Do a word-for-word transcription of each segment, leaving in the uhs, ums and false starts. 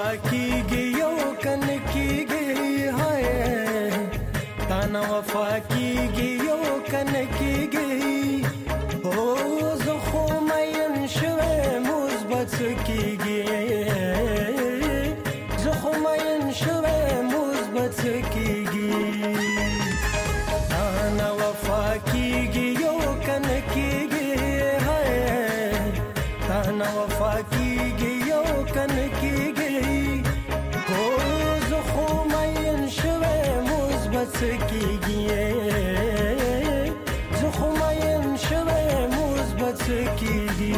کیږي یو کن کیږي هاي تا نه وفا کیږي یو کن کیږي او زه خو مین شوه مثبت کیږي زه خو مین شوه مثبت کیږي تا نه وفا کیږي یو کن کیږي هاي تا نه وفا کیږي یو کن کیږي او زه خو مین شوه مثبت کیږي زه خو مین شوه مثبت کیږي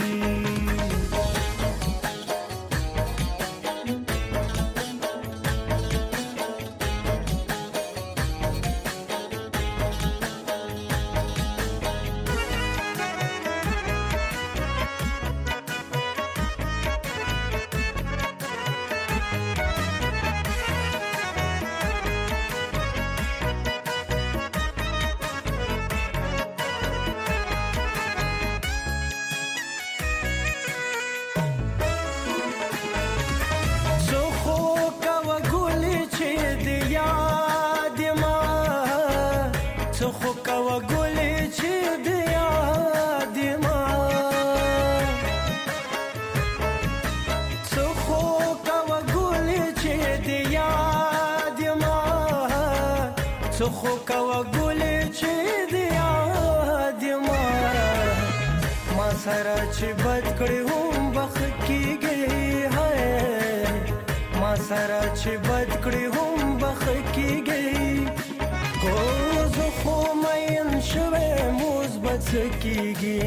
خو کوا ګولې چې دی یاد ما ما سره چې بد کړې هم بخ کیږي هاي ما سره چې بد کړې هم بخ کیږي خو زه خو مین شوه مثبت کیږي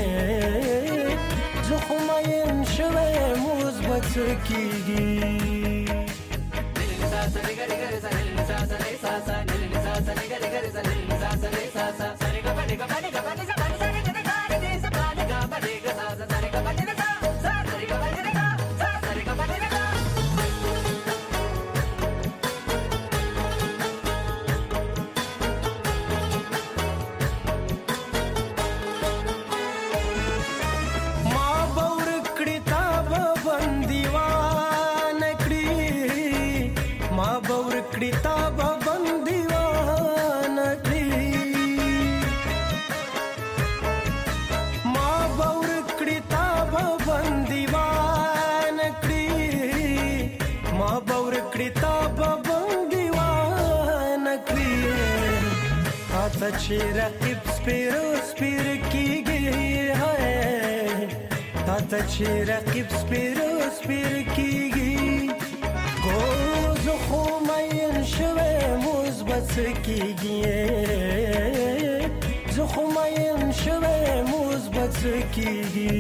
زه خو مین شوه مثبت کیږي چې رقیب سپیرو سپیر کیږي هاي تا ته چې رقیب سپیرو سپیر کیږي کو زه خو مین شوه مثبت کیږي زه خو مین شوه مثبت کیږي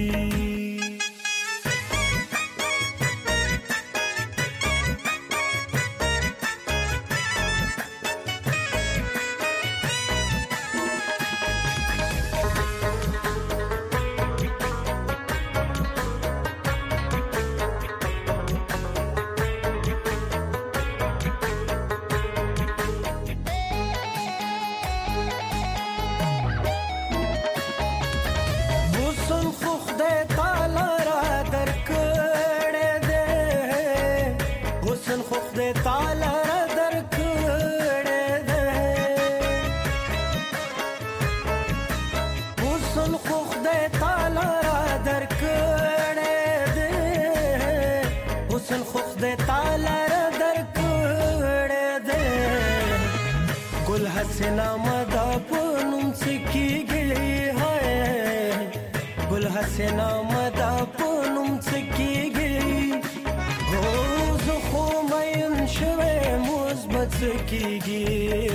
حسنا مدا پونم سکیږي هاي ګل حسنا مدا پونم سکیږي روز خو مین شوه مثبت کیږي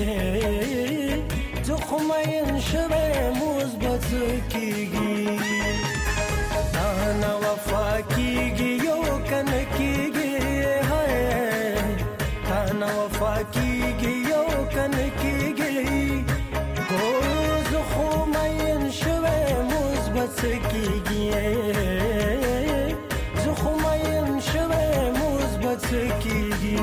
زه خو مین شوه مثبت کیږي تا نه وفا کیږي یو کن کیږي هاي تا نه وفا کیږي یو کن کیږي کو زه خو مین شوه مثبت کیږي زه خو مین شوه مثبت کیږي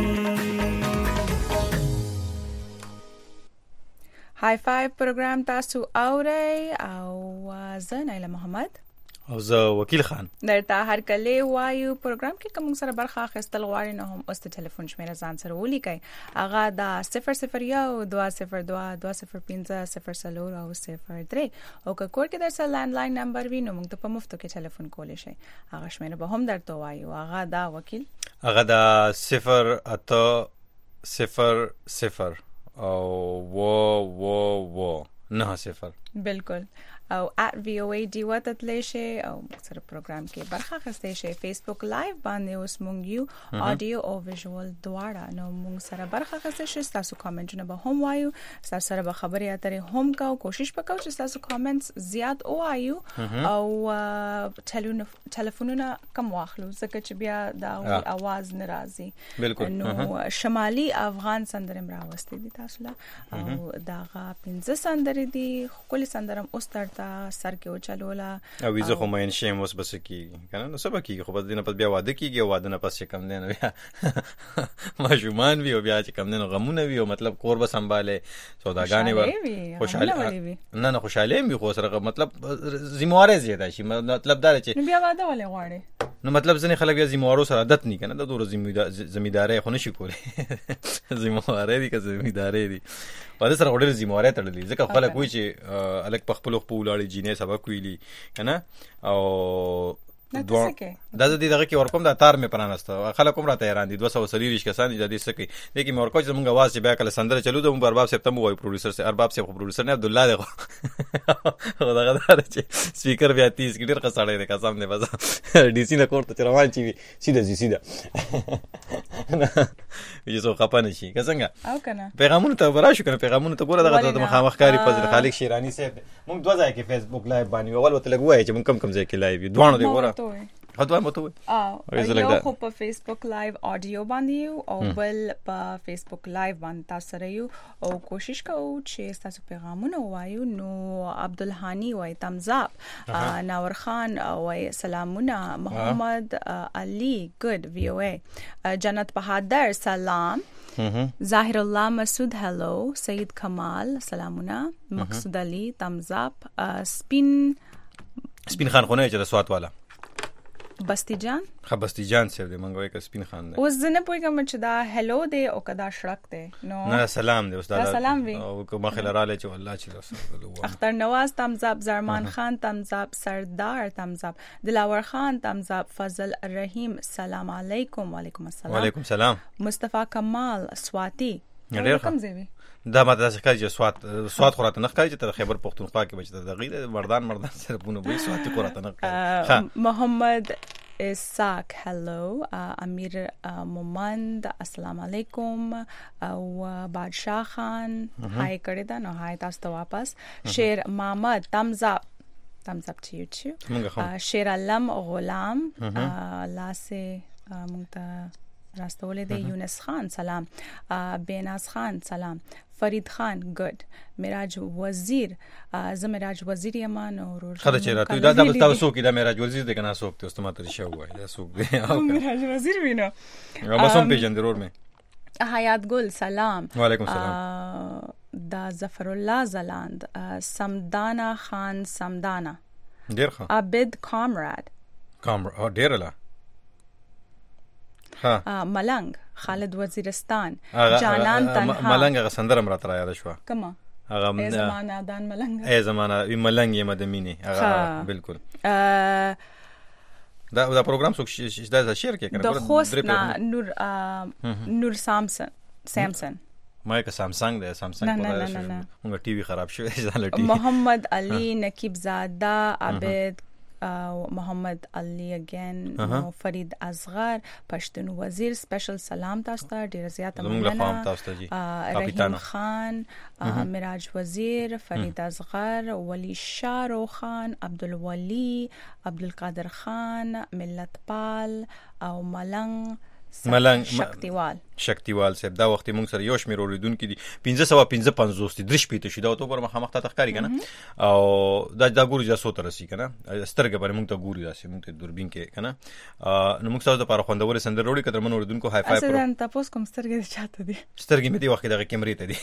های فایو پروګرام تاسو اورئ او زه نایله محمد او زه وکیل خان درته هر کله وایو پروګرام کې کوم سره برخه اخیستل غواړي نه هم اوس ټلیفون شمیره ځان سره ولیکئ. هغه دا صفر صفر یو دوه صفر دوه دوه صفر پنځه صفر څلور او صفر درې او که کور کې درسره لانډلاین نمبر وي نو موږ ته په مفتو کې ټلیفون کولی شئ. هغه شمیره به هم درته وایو. هغه دا وکیل هغه دا صفر اته صفر صفر او و و و نه صفر بالکل او at V O A D وته تللی شي او سره پروګرام کې برخه اخیستئ شي. فیسبوک لایو باندې اوس مونږ یو اډیو او ویژوال دواړه نو مونږ سره برخه اخیستئ شي. تاسو کامنټونه به هم وایو, تاسو سره به خبرې اترې هم کوو. کوشش وکړو چې تاسو کامنټس زیات وایو او ټلیفونونه کم واخلو ځکه چې بیا دا आवाज ناراضي. بالکل نو شمالي افغان سندرم راوستي دي تاسو لا او داغه پنځه سندرې دي خپل سندرم اوس تا سر کې او چلولا او ویزه خو مې شیم اوس بس کیږي کنه نو سبا کیږي خو بس دینه پس بیا واده کیږي او واده نه پس کم نه بیا ماجومان وی او بیا چې کم نه غمونه وی او مطلب کور به سنباله سوداګانې ور خوشاله نه نه خوشاله وي خو سره مطلب ذمہواره زیاده شي مطلب دا چې بیا واده ولې غواړي نو مطلب ځنې خلک بیا ذمہوارو سره عادت نه کنه د دور ذمہداري خو نشي کولی ذمہواره دي که ذمہداري دي واده سره وړل ذمہواره تړلې ځکه خلک وایي چې الک په خپل خپل ولاړې جینې سبق ویلي کنه او دوه دا د دې دغه کې ورکوم د تار مې پرانسته خلک هم راته حیران دي دوه سوه وسلیریش کسان دي د دې سکی لیکن مې ورکو چې موږ आवाज چې بیا کله سندره چلو د مو ارباب سپتم وای پروډوسر سي ارباب سي پروډوسر نه عبد الله دغه دغه دار چې سپیکر بیا تیس کې ډیر قصاړې ده قسم نه بس ډي سي نه کوړه روان چی سیده سیده یی زه خپانه شي څنګه او کنه پیغامونه ته ورا شو کنه پیغامونه ته ګوره دغه د مخامخ کاری فضل خالق شیرانی صاحب موږ دوه ځای کې فیسبوک لایو باندې اول وته لګوي چې موږ کم کم ځای کې لایو دوه دی ګوره خدای مو ته او یو خو په فیسبوک لایو اډیو باندې او بل په فیسبوک لایو باندې تاسو سره یو او کوشش کوو چې تاسو پیغامونه وایو. نو عبدالهانی وای تمزاب ناور خان وای سلامونه محمد علی ګډ وی او ای جنت بهادر سلام ظاهر الله مسعود هلو سید کمال سلامونه مقصود علی تمزاب سپین سپین خان خونه چې د سوات والا بستی جان خا بستی جان سره د منګوي ک سپین خان دی اوس زنه پویګم چې دا هلو دی او کدا شرک دی نو نه سلام دی استاد سلام وی او کومه خل رااله چې والله چې رسول اختر نواز تمزاب زرمان خان تمزاب سردار تمزاب دلاور خان تمزاب فضل رحیم سلام علیکم وعلیکم السلام وعلیکم السلام مصطفی کمال سواتی کوم ځای دا ماده څخه چې سوات سوات خوراته نه ښکاري چې تر خیبر پختونخوا کې بچته د غیر مردان مردان سره بونه وي سواتي خوراته نه ښکاري. محمد اساق هلو امیر مومند السلام علیکم او بادشاہ خان هاي کړی دا نو هاي تاسو ته واپس شیر محمد تمزاب تمزاب to you too شیر علم غلام لاسه مونږ راستولې دی. یونس خان سلام بیناز خان سلام فرید خان ګډ میراج وزیر زه میراج وزیر یمان او خله چې راته دا د تاسو کې دا میراج وزیر د کنه سوک ته استمات شو وای دا سوک دی میراج وزیر وینو ما سم پیجن ضرور مې حیات ګل سلام وعلیکم السلام دا ظفر الله زلاند سمدانا خان سمدانا ډیر ښه عبد کامراد کامراد ډیر لا ها ملنګ خالد وزیرستان جانان تنها ملنګ غ سندرم را تر یاد شو کما هغه زمانہ دان ملنګ ای زمانہ وی ملنګ یم د مینه هغه بالکل دا دا پروګرام څوک دا شیر کې کنه د خوست نور نور سامسون سامسون ما یک سامسنګ دی سامسنګ په لاره موږ ټي وي خراب شوی ځاله ټي محمد علي نقیب زاده عبد محمد علي اگین نو فرید اصغر پښتون وزیر سپیشل سلام تاسو ته ډیر زیات مننه رحیم خان میراج وزیر فرید اصغر ولی شارو خان عبدالولی عبدالقادر خان ملت پال او ملنګ ملنګ شکتیوال شکتیوال صاحب دا وخت موږ سره یو شمېر اوریدونکو دي پنځه سوه پنځه پنځوس دي درې شپېته شي دا ورته ګوره مخامخ ته ښکاري که نه او دا دا ګوري دا څو ته رسي که نه سترګه باندې موږ ته ګوري داسې موږ ته دوربین کې که نه نو موږ ستاسو دپاره خوندورې سندرې راوړي قدرمن اوریدونکو های فای اصلا تاسو کوم سترګې دې چاته دي سترګې مې دې وخت دغه کیمرې ته دي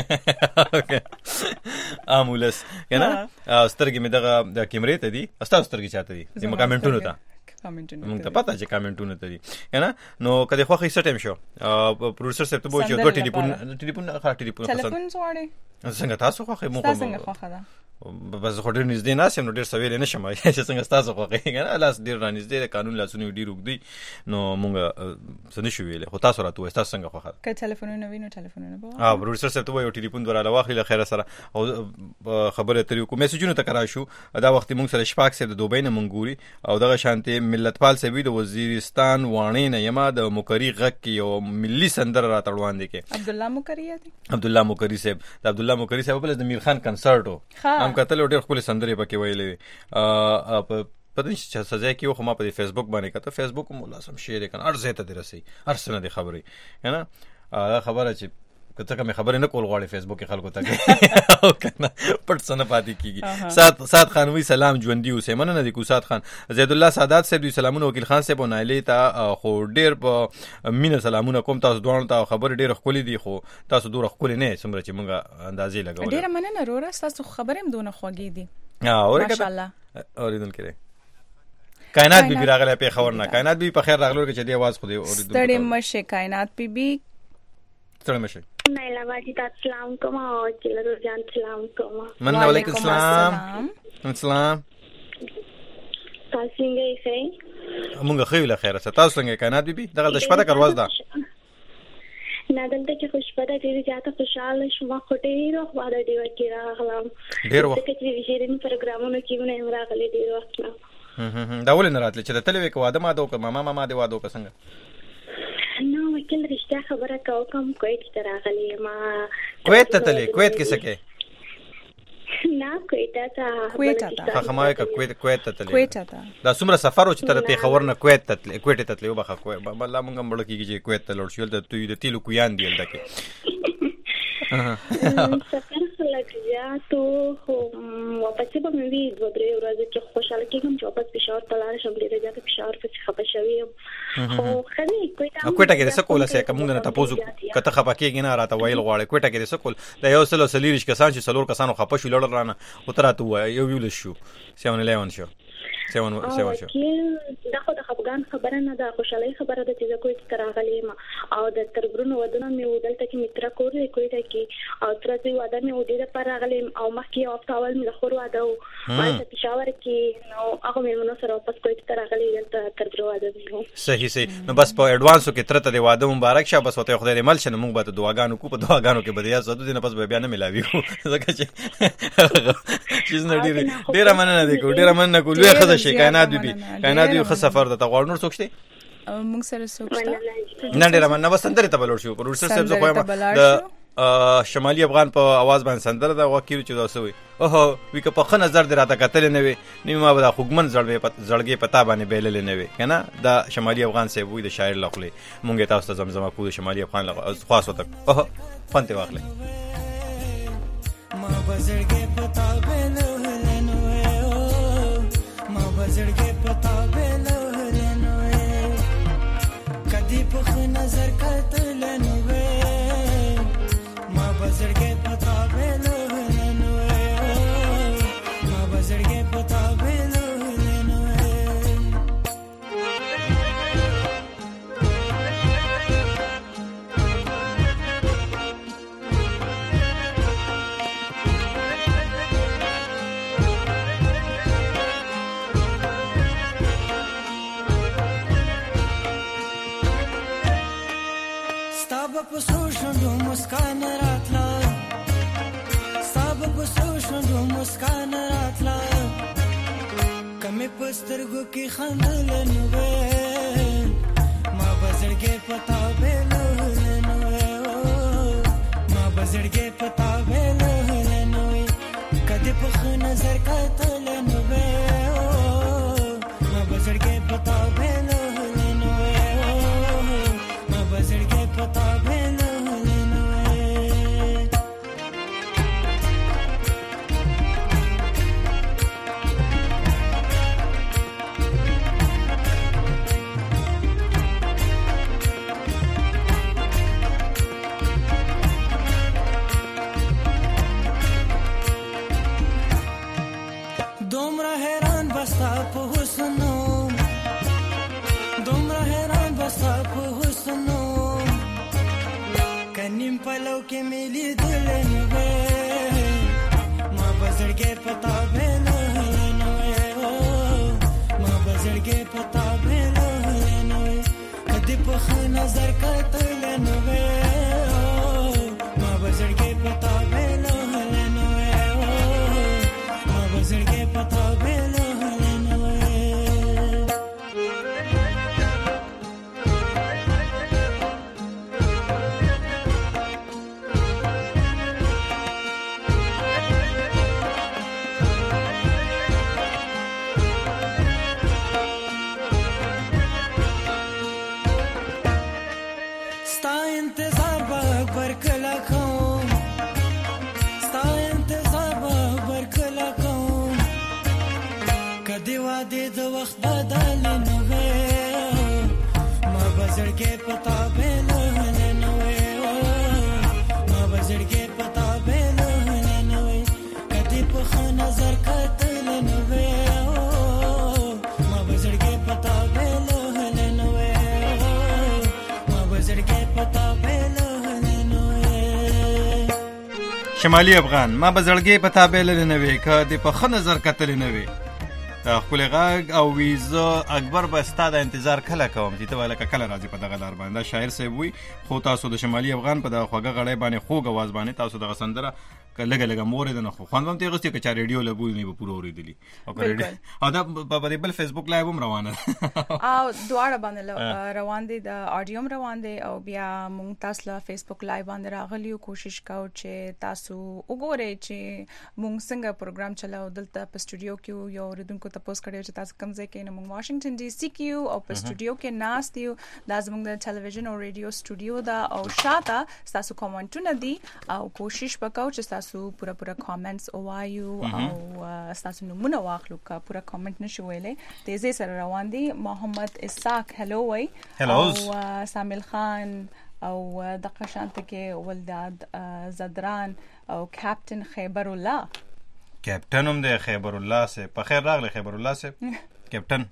امولس که نه سترګې مې دغه د کیمرې ته دي ستاسو سترګې چاته دي زموږ کامنټونو ته موږ ته پته چې کامنټونه ته دي که نه نو که د خوښې څه ټایم شو پروډوسر صاحب ته به وایي چې دوه ټلیفون ټلیفون ښه ټلیفون ټلیفون غواړئ څنګه تاسو خوښې موږ څنګه خوښه ده بس خو ډېر نږدې ناست یم نو ډېر څه ویلی نه شم چې څنګه ستاسو خوښې که نه لاس ډېر را نږدې دی قانون لاسونه ډېر اوږدوي نو مونږ څه نه شو ویلی خو تاسو راته ووایئ تاسو څنګه خوښه ده که ټلیفونونه وي نو ټلیفونونه به ها پروډوسر صاحب ته ووایو ټلیفون به راله واخلي له خیره سره او خبرې اترې وکړو میسیجونو ته که راشو دا وخت مونږ سره شفاق صاحب د دوبۍ نه مونږ ګوري او دغه شانتې ملتپال صاحب د وزیرستان واڼې نه یمه د مکري غږ کې یو ملي سندره راته وړاندې کې عبدالله مکري دی عبدالله مکري صاحب د عبدالله مکري صاحب بل د میرخان کنسرت و هم کتل ډېر ښکلې سندرې پکې ویلې وې پته نشته چې سزا کې و خو ما په فیسبوک باندې کته فیسبوک مو لازم شیر کنه هر ځای ته دې رسي هر څه نه دی خبرې نه دا خبره چې که څه کومې خبرې نه کول غواړي فیسبوک کې خلکو ته او کنه پټ څه نه پاتې کېږي سعد سعد خان وی سلام ژوندي اوسئ مننه دی کو سعد خان زید الله سادات صاحب دوی سلامونه وکیل خان صاحب او نایلې ته خو ډېر په مینه سلامونه کوم تاسو دواړو ته خبرې ډېرې ښکلې دي خو تاسو دومره ښکلې نه یې څومره چې موږ اندازې لګولې ډېره مننه وروره ستاسو خبرې هم دونه خوږې دي ماشاءالله اورېدونکي دی کائنات بی بی راغلی پېښور نه کائنات بی بی په خیر راغلو کې چې دې اواز خو دې اورېدونکو ستړې مه شئ کائنات بی بی ستړې مه شئ نایله باجی ته سلام کوم او چلو جان سلام کوم مننه وعلیکم السلام السلام تاسو څنګه یې مونږ ښه یو له خیره څه تاسو څنګه کائنات بی بی دغه د شپه ده که ورځ ده نه دلته کې خوشبده ډېرې زیاته خوشحاله شوم خو ډېر وخت بعد ډېوه کې راغلم ډېر وخت ځکه چې شیرین پروګرامونو کې ونه یم راغلی ډېر وخت نه دا ولې نه راتلې چې د تلې وې که واده ماده وکړه ماما ماما دې واده وکړه څنګه نه وکیل رښتیا خبره کوم کوم کویت ته راغلی یم کویت ته تلې کویت کې څه کې نه کویت ته کویت ته ښه ما وایي که کویت کویت ته تلې کویت ته دا څومره سفر و چې ته د پېښور نه کویت ته تلې کویت ته تلې وبخښه الله مونږ هم مړه کېږي چې کویت ته لاړ شو هلته دوی د تیلو کویان دي هلته کې سفر خلک زیاتو خو واپسې به مې وي دوه درې ورځې کې خوشحاله کېږم چې واپس پېښور ته لاړ شم ډېره زیاته پېښور پسې خفه شوې یم خو ښه دی کویټه کویټه کې دې څه کوله سې که مونږ نه تپوس که ته خفه کېږې نه راته ویل غواړې کویټه کې دې څه کول دا یو سل او څلېرویشت کسان چې څلور کسانو خفه شو لړل رانه او ته راته ووایه یو یولس شو سیون الیون شو سیون سیون شو دا خو د خفګان خبره نه ده خوشحالۍ خبره ده چې زه کویټ ته راغلی یم او د تربرونو ودونه مې و دلته کې مې تره کور دی کویټه کې او تره زوی واده مې و دې دپاره راغلی یم او مخکې یو هفته اول مې د خور واده و هلته پېښور کې نو هغو مېلمنو سره واپس کویټ ته راغلی دلته تربرو واده مې و صحیح صحیح نو بس په اډوانسو کې تره ته د واده مبارک شه بس ورته خدای دې مل شه نو موږ به د دعاګانو کوو په دعاګانو کې به د یاد ساتو دې نه پس به بیا نه میلاویږو ځکه چې چیز نه ډېره ډېره مننه دی کو ډېره مننه کو لویه ښځه شي کائنات بي بي کائنات بي ښه سفر ده ته غواړو نور څوک شته موږ سره څوک شته نه ډېره مننه بس سندرې ته به لوړ شو پروډوسر صاحب زه خو یم د شمالي افغان په اواز باندې سندره ده وکیل چې دا څه وي اوهو وی که په ښه نظر دې راته کتلې نه وي نو ما به دا خوږمن زړګې په تا باندې بیللې نه وي که نه دا شمالي افغان صاحب وي د شاعر له خولې مونږ یې تاسو ته زمزمه کوو د شمالي افغان له خواص ورته اوهو خوند یې واخلئ ما بزړګې په تا بیللې نه وي ما بزړګې په تا بیللې نه وي کدی په ښه نظر کتلې نه وي ما بزړګې په تا بیللې نه وي ما بزړګې په تا بیللې نه وي په سوشندو مسکان راتلا ساب په سوشندو مسکان راتلا کمه پسترګو کې خندل نو ما بزړګې پتا بیلو نو ما بزړګې پتا بیلو نو کدی په خ نظر کتل نو ما بزړګې پتا بیلو نو زړګي پتا بیل نو کدی په نظر کتل نو ما بزړګي پتا بیل نو ما بزړګي پتا بیل د وخت بدل نه وې ما بزړګي پتا بیل نه وې ما بزړګي پتا بیل نه وې کدی په نظر کتل نه وې ما بزړګي پتا بیل نه وې ما بزړګي پتا بیل نه وې شمالي افغان ما بزړګي پتا بیل نه وې کدی په نظر کتل نه وې خپل غاګ او ویزه اکبر به ستاده انتظار کله کوم چې ته ولکه کله راځي په دغه لار باندې شاعر صاحب وي خو تاسو د شمالي افغان په دغه خوګه غړې باندې خوګ आवाज باندې تاسو دغه سندره لګه لګه مور ده نه خو خوان هم تیغستی که چا ریډیو لګول نه به پوره اوریدلی او او دا په بل فیسبوک لایو هم روانه او دواړه باندې روان دي د اډیو هم روان دي او بیا مونږ تاسو له فیسبوک لایو باندې راغلیو کوشش کوو چې تاسو وګورئ چې مونږ څنګه پروګرام چلاو دلته په سټوډیو کې یو ریډونکو تاسو کړی چې تاسو کوم ځای کې نو مونږ واشنگټن ډي سي کې او په سټوډیو کې ناست یو د زمونږ د ټلویزیون او ریډیو سټوډیو دا او شاته تاسو کومنټونه دي او کوشش وکاو چې تاسو پورا پورا کامنټس او وایو او تاسو نمونه واخلو کا پورا کامنټ نشو ویلې تیزه سره روان دي محمد اسحاق هلو وای او سامل خان او د قشانت کې ولداد زدران او کاپټن خیبر الله کاپټن هم د خیبر الله سه په خیر راغله خیبر الله سه کاپټن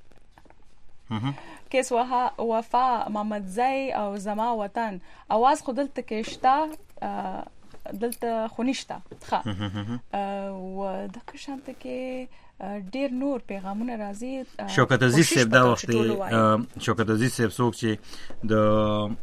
کیس وها وفا محمد زئی او زما وطن आवाज خودلته کې شتا دلته خونیشتا ښه او د قشانت کې ډیر نور پیغامونه راځي شوکت عزیز صاحب دا وخت شوکت عزیز صاحب څوک چې د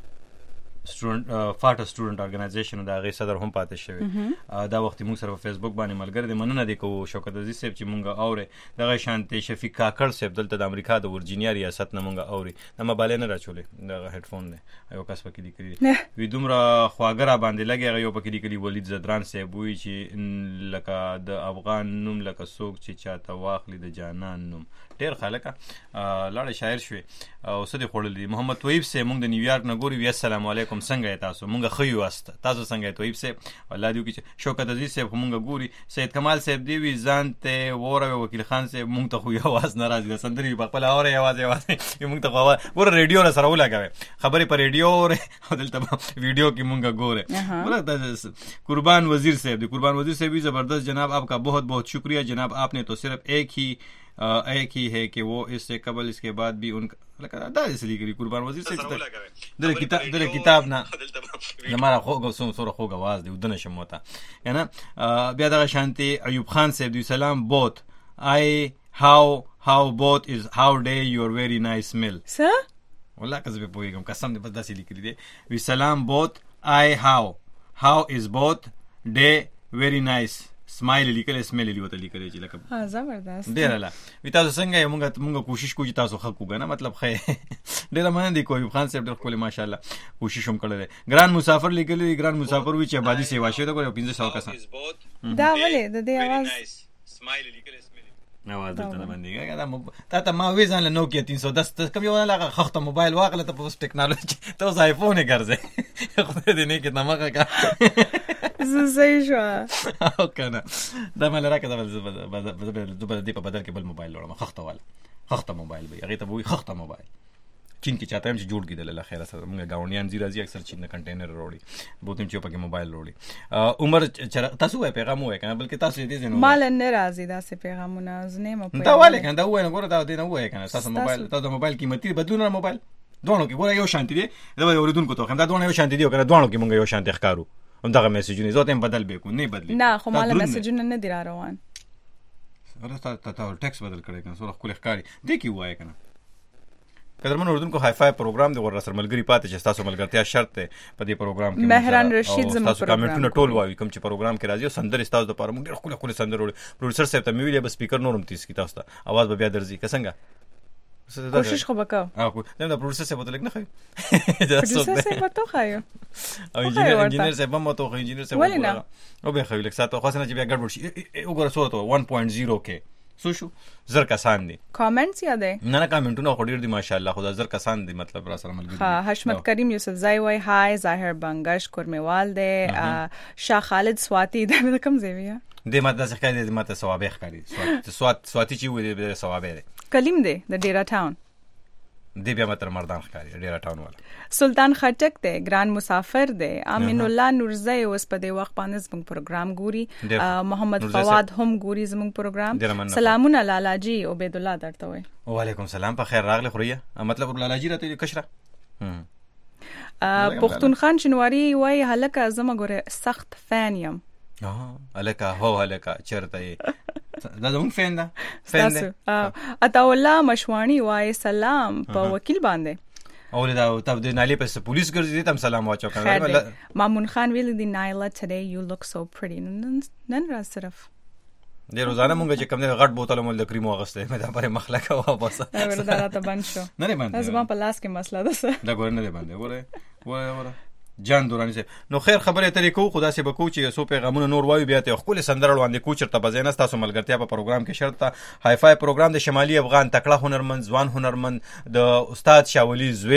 سټوډنټ فاټ سټوډنټ ارګنایزیشن دا غي صدر هم پاتې شوی دا وخت موږ سره په فیسبوک باندې ملګری دي مننه دي کوو شوکت عزیز صاحب چې مونږه اوري دغه شانتي شفیق کاکړ صاحب دلته د امریکا د ورجینیا ریاست نه مونږه اوري د موبایل نه راچولې دغه هډفون نه یو کس پکې دی کړی وی دومره خواګرا باندې لګي یو پکې دی کړی ولید زدران صاحب وی چې لکه د افغان نوم لکه څوک چې چاته واخلي د جانان نوم ډیر خلک لاړ شاعر شوی او سده خړلې محمد طیب صاحب مونږ د نیویارک نه ګوري السلام علیکم څنګه تاسو مونږ خو یو است تاسو څنګه طیب صاحب الله دې کې شوکت عزیز صاحب مونږ ګوري سید کمال صاحب دی وی ځان ته وره وکیل خان صاحب مونږ ته خو یو आवाज ناراضي سندري په خپل اوره आवाज आवाज مونږ ته خو ور ریډیو سره ولاګوي خبرې پر ریډیو او دلته ویډیو کې مونږ ګوره ولکه قربان وزیر صاحب دی قربان وزیر صاحب زبردست جناب آپ کا بہت بہت شکریہ جناب آپ نے تو صرف ایک ہی ایک ہی ہے کہ وہ اس سے قبل اس کے بعد بھی ان کا دا اس لیے کہ قربان وزیر سے در کتاب در کتاب نا ہمارا خوګ سو سره خوګ आवाज دی ودنه شموتا یعنی بیا دغه شانتي ایوب خان صاحب دی سلام بوت I how how both is how day your very nice smell sir والله کزه په پویګم قسم دې بس داسې لیکلی دی وی سلام بوت I how how is both day very nice سمایل لیکل اسمیل لیوته لیکل چې لکه ها زبردست ډیر لا وی تاسو څنګه مونږ مونږ کوشش کوو چې تاسو حق وګنه مطلب خې ډیر مننه دی کوی خان صاحب ډیر کول ماشاءالله کوشش هم کړل ګران مسافر لیکل ګران مسافر وی چې آبادی سیوا شوی دا کوي پنځه سو کسان دا ولې د دې आवाज سمایل لیکل اسمیل आवाज دلته باندې دا تا ته ما وی ځان له نوکیا تین سو دس کوم یو لغه خخته موبایل واغله ته په ټیکنالوژي ته اوس آیفون ګرځي خو دې نه کې نمګه کا زه صحیح شو او کنه دا مله راکه دا د دې په بدل کې بل موبایل لورم خخته والا خخته موبایل به هغه ته وای خخته موبایل چین کې چاته هم چې جوړ کیدل الله خیر سره موږ گاونډیان زی راځي اکثر چین کنټینر وروړي بوتم چې په کې موبایل وروړي عمر تاسو وای پیغام وای کنه بلکې تاسو دې نه مال نه راځي دا سه پیغامونه زنه مو دا والے کنه دا وای نه ګوره دا دې نه وای کنه تاسو موبایل تاسو موبایل قیمتي بدلونه موبایل دوه کې ګوره یو شانتي دی دا اوریدونکو ته هم دا دوه یو شانتي دی کنه دوه کې مونږ یو شانتي ښکارو هم دا میسجونه زه ته بدل به کو نه بدلی نه خو مال میسجونه نه دی روان ورته تا ټیکس بدل کړی کنه سره خپل ښکاری دې کی وای کنه قدرمن اردوونکو های فای پروګرام د ور سره ملګری پاتې چې تاسو ملګرتیا شرط ده په دې پروګرام کې مهران رشید زموږ تاسو کمنټونه ټول وایي کوم چې پروګرام کې راځي او سندر تاسو د پاره موږ ډېر خپل خپل سندر وړي پروډوسر صاحب ته میویل به سپیکر نورم تیز کی تاسو ته आवाज به بیا درځي کسنګا کوشش خو وکاو او نه د پروډوسر صاحب ته لګ نه خای پروډوسر صاحب ته خایو او انجینر انجینر صاحب هم ته انجینر صاحب او به خای لګ ساته خو څنګه چې بیا ګډوډ شي وګوره سوته one point zero کې سو شو زر کسان دي کامنټس یادې نه نه کامنټونه خو ډیر دي ماشاءالله خدا زر کسان دي مطلب را سره ملګری ها حشمت کریم یوسف زای وای های ظاهر بنگش کورمیوال دی شاه خالد سواتی دا کوم زیویا د ماته ځکه د ماته ثواب ښکاری سوات سواتی چې وي د ثواب دی کلیم دی د ډیرا ټاون دی بیا متر مردان ښکاری ډیرا ټاون والا سلطان خټک دی ګران مسافر دی امین الله نورزی اوس په دې وخت باندې زموږ پروګرام ګوري محمد فواد هم ګوري زموږ پروګرام سلامونه لالا جی عبید الله درته وای وعلیکم سلام په خیر راغلی خوريه مطلب لالا جی راته کشره پختون خان شنواری وای هلکه زما ګوره سخت فین یم اه هلکه هو هلکه چرته دا زموږ فین ده فین ده عطا الله مشوانی وای سلام په وکیل باندې او دا تاسو د نالي په پولیس ګرځي ته سلام واچو کنه مامون خان ویل دی نایلا today you look so pretty نن را صرف د روزانه مونږ چې کوم نه غټ بوتل مول د کریمو غسته مې دا پر مخلکه واپس وردا راته بند شو نه نه باندې زما په لاس کې مسله ده دا ګور نه باندې وره وره وره جان دورانی صاحب نو خیر خبره ترې کو خدا سي بکو چې سو پیغامونه نور وایو بیا ته خپل سندره وړاندې کو چرته بزینه تاسو ملګرتیا په پروګرام کې شرط ته های فای پروګرام د شمالي افغان تکړه هنرمند ځوان هنرمند د استاد شاولی زوی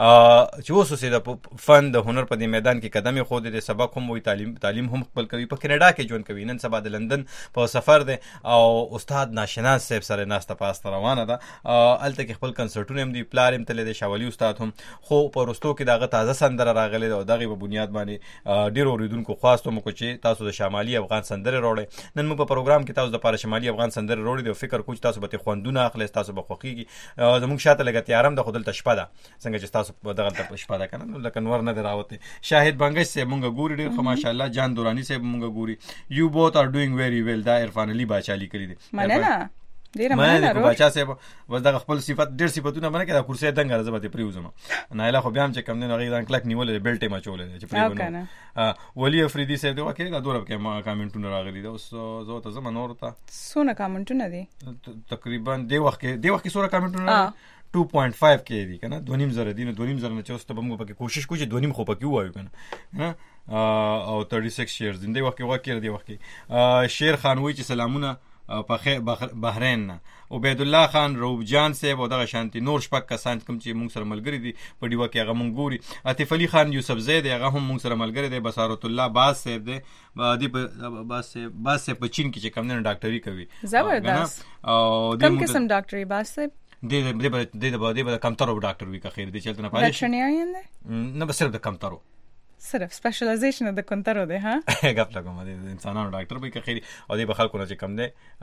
چې اوسه د فن د هنر په دې میدان کې قدم خو د سبق هم وي تعلیم تعلیم هم خپل کوي په کینیډا کې جون کوي نن سبا د لندن په سفر دی او استاد ناشناس صاحب سره ناسته پاسته روانه ده الته کې خپل کنسرټونه هم دی پلار هم تل د شاولی استاد هم خو په رستو کې دغه تازه سندره راغله او دغه په بنیاد باندې ډیر اوریدونکو خواستو مو چې تاسو د شمالي افغان سندره وروړي نن موږ په پروګرام کې تاسو د لپاره شمالي افغان سندره وروړي د فکر کوچ تاسو به خوندونه اخلي تاسو به خوخيږي زموږ شاته لګا تیارم د خودل تشپه ده څنګه چې تاسو دغه تشپه ده کنه لکه نور نه دراوته شاهد بنگش سے مونږ ګوري ډیر خو ماشاءالله جان دورانی سے مونږ ګوري یو بوت ار ډوینګ ویری ویل دا عرفان علي باچالی کړی دي مننه ډیر مننه مننه باچا صاحب وز دغه خپل صفات ډیر صفاتونه باندې کړه کرسي دنګ راځه به پریوزم نایله خو بیا هم چې کم نه غي ځان کلک نیول بیلټه ما چولې چې پریونه ولی افریدی صاحب دا وکړه دا دوره کې ما کامنټونه راغلي دا اوس زه ته زما نور ته سونه کامنټونه دي تقریبا دی وخت کې دی وخت کې سوره کامنټونه two point five کې دي کنه دونیم زره دي نو دونیم زره نه چوسته به موږ پکې کوشش کوو چې دونیم خو پکې وایو کنه او thirty-six شیرز دی وخت کې وکړه دی وخت کې شیر خان وای چې سلامونه په بحرین نه عبید الله خان روبجان صاحب او دغه شانتي نور شپک کسان کوم چې موږ سره ملګری دي په دیوه کې هغه مونږ ګوري عاطف علي خان یوسف زید هغه هم موږ سره ملګری دی بصارت الله باز صاحب دی دی په باز صاحب باز صاحب په چین کې چې کوم نه ډاکټري کوي زبردست او کوم قسم ډاکټري باز صاحب د د د د د کمترو ډاکټر وی که خیر دی چلته نه پاره ویټرینریان دی نه بس صرف د کمترو صرف سپیشلایزیشن د کمترو دی ها غپ لګم د انسانانو ډاکټر وی که خیر او د بخل کو نه چې کم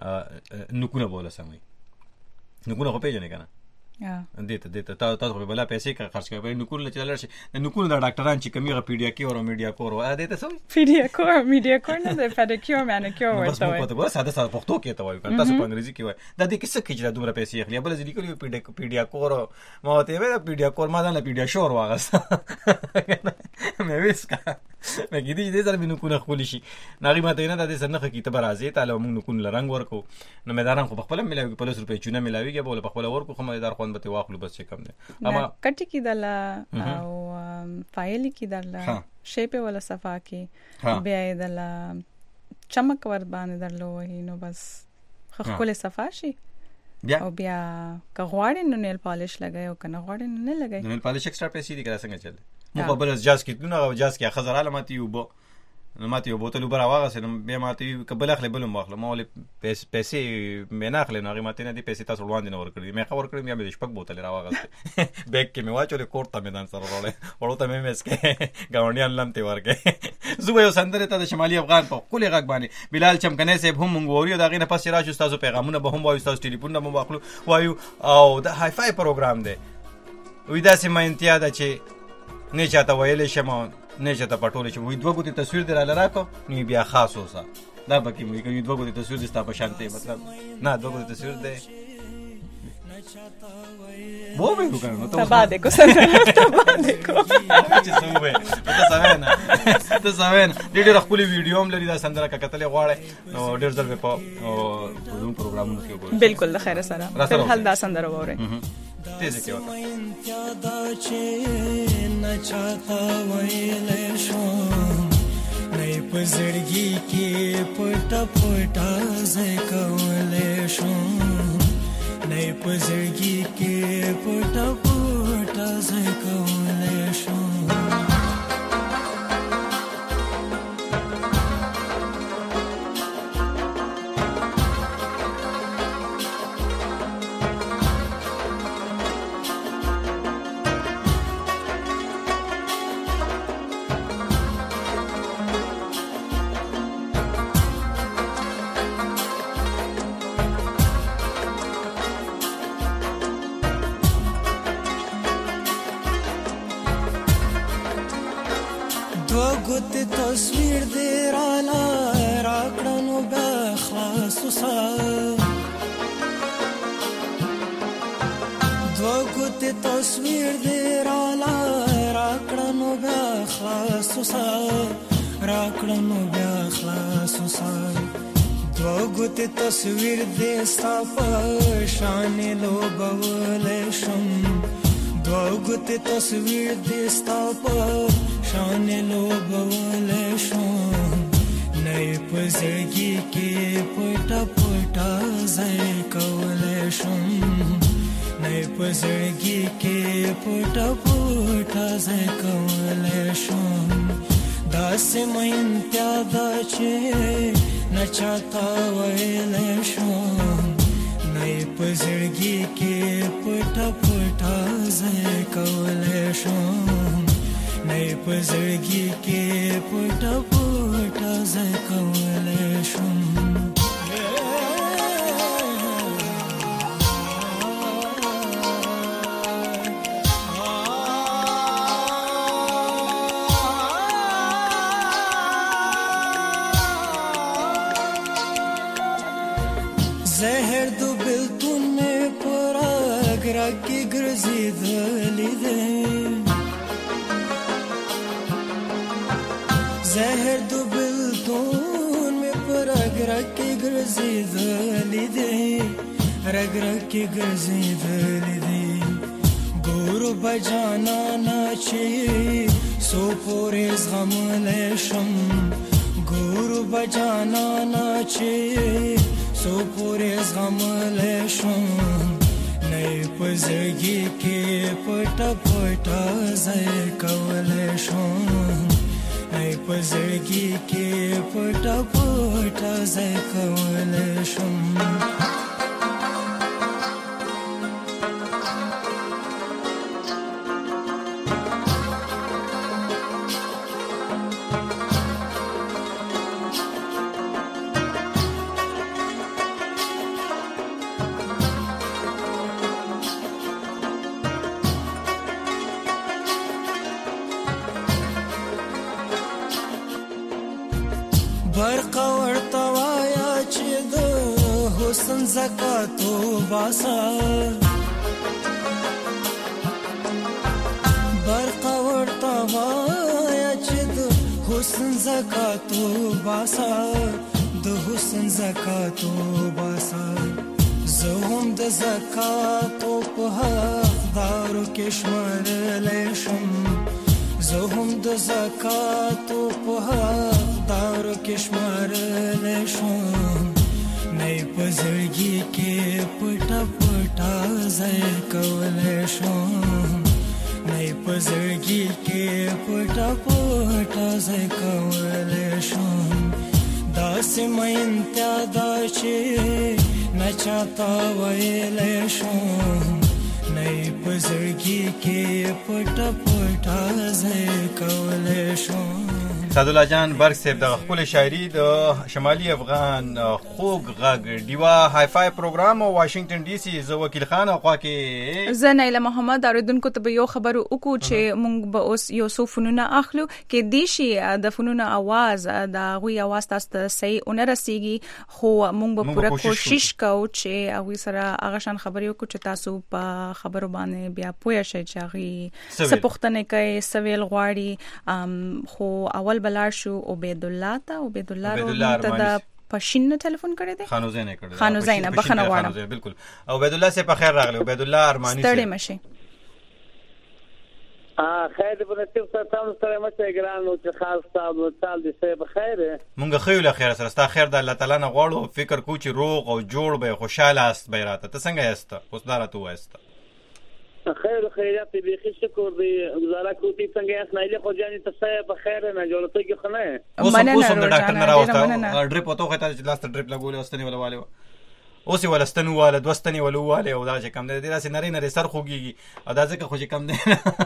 دی نکونه بوله سمي نکونه خو پیژنې کنه یا دته دته تا تاسو په بلا پیسې کا خرج کوي نکونه چې لرشي نکونه د ډاکټران چې کمیغه پیډیا کې او میډیا کور و دته سم پیډیا کور میډیا کور نه د پډیکیور مانیکیور ورته وي بس په ساده ساده پښتو کې ته وایي تاسو په انګریزي کې وایي د دې کیسه کې چې دومره پیسې اخلي بل ځلی کوي پیډیا پیډیا کور ما ته ویل پیډیا کور ما نه پیډیا شور واغس مې وسکا مې کیدی دې سره مینو کو نه خولي شي ناغي ماته نه د دې سره نه کې ته برازي تعالی موږ نو کو لرنګ ورکو نو مېداران خو خپل ملاوي په لس روپې چونه ملاويږي بوله خپل ورکو خو مېدار خوان به واخلو بس چې کم نه اما کټی کی دلا او فایل کی دلا شیپه ولا صفا کی بیا دلا چمک ور باندې درلو هی نو بس خپل صفا شي او بیا که غواړې نو نیل پالش لګای او کنه غواړې نو نه لګای نیل پالش ایکسترا پیسې دي کړه څنګه چل مقابل از جاز کې نو او جاز کې خزر علامتي وبو نو ماته یو بوتل وبره واغسه نو بیا ماته قبل اخلي بل مخله ما ولې پیسې مې نه اخلي نو هغه ماته نه دي پیسې تاسو وړاندې نه ورکړي مې خبر کړم یا مې شپک بوتل راواغسه بیگ کې مې واچولې کوټ ته مې دان سره وړل ورته مې مسکه گاونډیان لمته ورګه زه یو سندره ته د شمالي افغان په کلی غږ باندې بلال چمکنه صاحب هم مونږ وریو دا غینه پس راځو تاسو پیغامونه به هم وایو تاسو ټلیفون نه مو واخلو وایو او د های فای پروګرام دی وې دا سیمه انتیا ده چې نه چاته ویلې شمه نه چاته پټولې چې وې دوه ګوتې تصویر دراله راکو نو بیا خاص اوسه دا پکې مې کوي دوه ګوتې تصویر دې ستا په شان دی مطلب نه دوه ګوتې تصویر دی वो भी दुकान तो तबा देखो सर तबा देखो چې څه وې ته سوي نه ته سوي نه ډېر خپل ویډیو هم لري دا سندره کا کتلې غواړي نو ډېر ځل په زوم پروګرامونو کې وګورئ بالکل د خیر سره فل حل دا سندره وره تیز کې وتا انتدا چې نه چاته ویلې شو نه پزړګي کې پټ پټ ځای کولې شو نه پزړګي کې پټ پټ ځای کولې شو دو ګوت تصویر دې رانا راکړنو به خلاص وسا دو ګوت تصویر دې رانا راکړنو به خلاص وسا راکړنو به خلاص وسا دو ګوت تصویر دې صاف شان لو بول شم دو ګوت تصویر دې صاف شان لو بول شو نه پزړګي کې پټ پټ ځای کول شو نه پزړګي کې پټ پټ ځای کول شو داس مین پیاده چې نه چاته ویل شو نه پزړګي کې پټ پټ ځای کول شو نه پزړګي کې پټ پټ ځای کولې شم زهر دو بلتون میں پراگ رکی گرزیدلی دے زهر دو بلتون میں پر رگ رگ کے گرزیدلی دے رگ رگ کے گرزیدلی دے گورو بجانا ناچے سو پوریز غم لیشم گورو بجانا ناچے سو پوریز غم لیشم نئے پزړګي کې پټ پټ ځای کولیشم نه پزړګي کې پټ پټ ځای کولې شم برقه ورته وایا چې د حسن زکاتو باسا برقه ورته وایا چې د حسن زکاتو باسا د حسن زکاتو باسا زه هم د زکاتو په حقدارو کې شمارلی شم زه هم د زکاتو په حقدارو کې شمارلی شم نه پزړګي کې پټ پټ ځای کولی شم نه پزړګي کې پټ پټ ځای کولی شم داسې مینتیا ده چې نه چاته ویلی شم نه پزړګي کې پټ پټ ځای کولی شم سعدالله جان برګ صاحب د خپل شاعري د شمالي افغان خوږ غږ ډیوا های فای پروګرام او واشنگټن ډي سي زه وکیل خان او خوا کې زه نیله محمد اوریدونکو ته به یو خبرو وکړو چې مونږ به اوس یو څو فنونه اخلو کې د شي د فنونه आवाज د غوي आवाज تاسو ته صحیح اون رسیږي خو مونږ به پوره کوشش کوو چې هغه سره هغه شان خبرې وکړو چې تاسو په خبرو باندې بیا پوه شئ چې هغه سپختنه کوي سویل غواړي خو اول بلار شو عبید الله ته عبید الله ته د پښین ټلیفون کړی دی خانو زینه کړی خانو زینه بخنه واړه بالکل او عبید الله سے په خیر راغلی عبید الله ارمانی ستړي مشي ا خیر په نصیب سره تاسو سره مته ګران او چې خاص تاسو سال دې سه په خیر مونږ خو له خیر سره ستا خیر د الله تعالی نه غواړو فکر کو چې روغ او جوړ به خوشاله است به راته ته څنګه یاست اوس دارته وایست خیر خیرات دې بخي شکر دې گزاره کوتي څنګه یاست نه له خو جاني ته په خیر نه جوړته کې خنه اوس اوس د ډاکټر نه راوسته ډریپ وته خو ته لاست ډریپ لګولې واستنی ولا والے اوس ولستنو والا دوستنی ولا والے او دا چې کم دې داسې نری نری سر خوږي او دا ځکه خو چې کم دې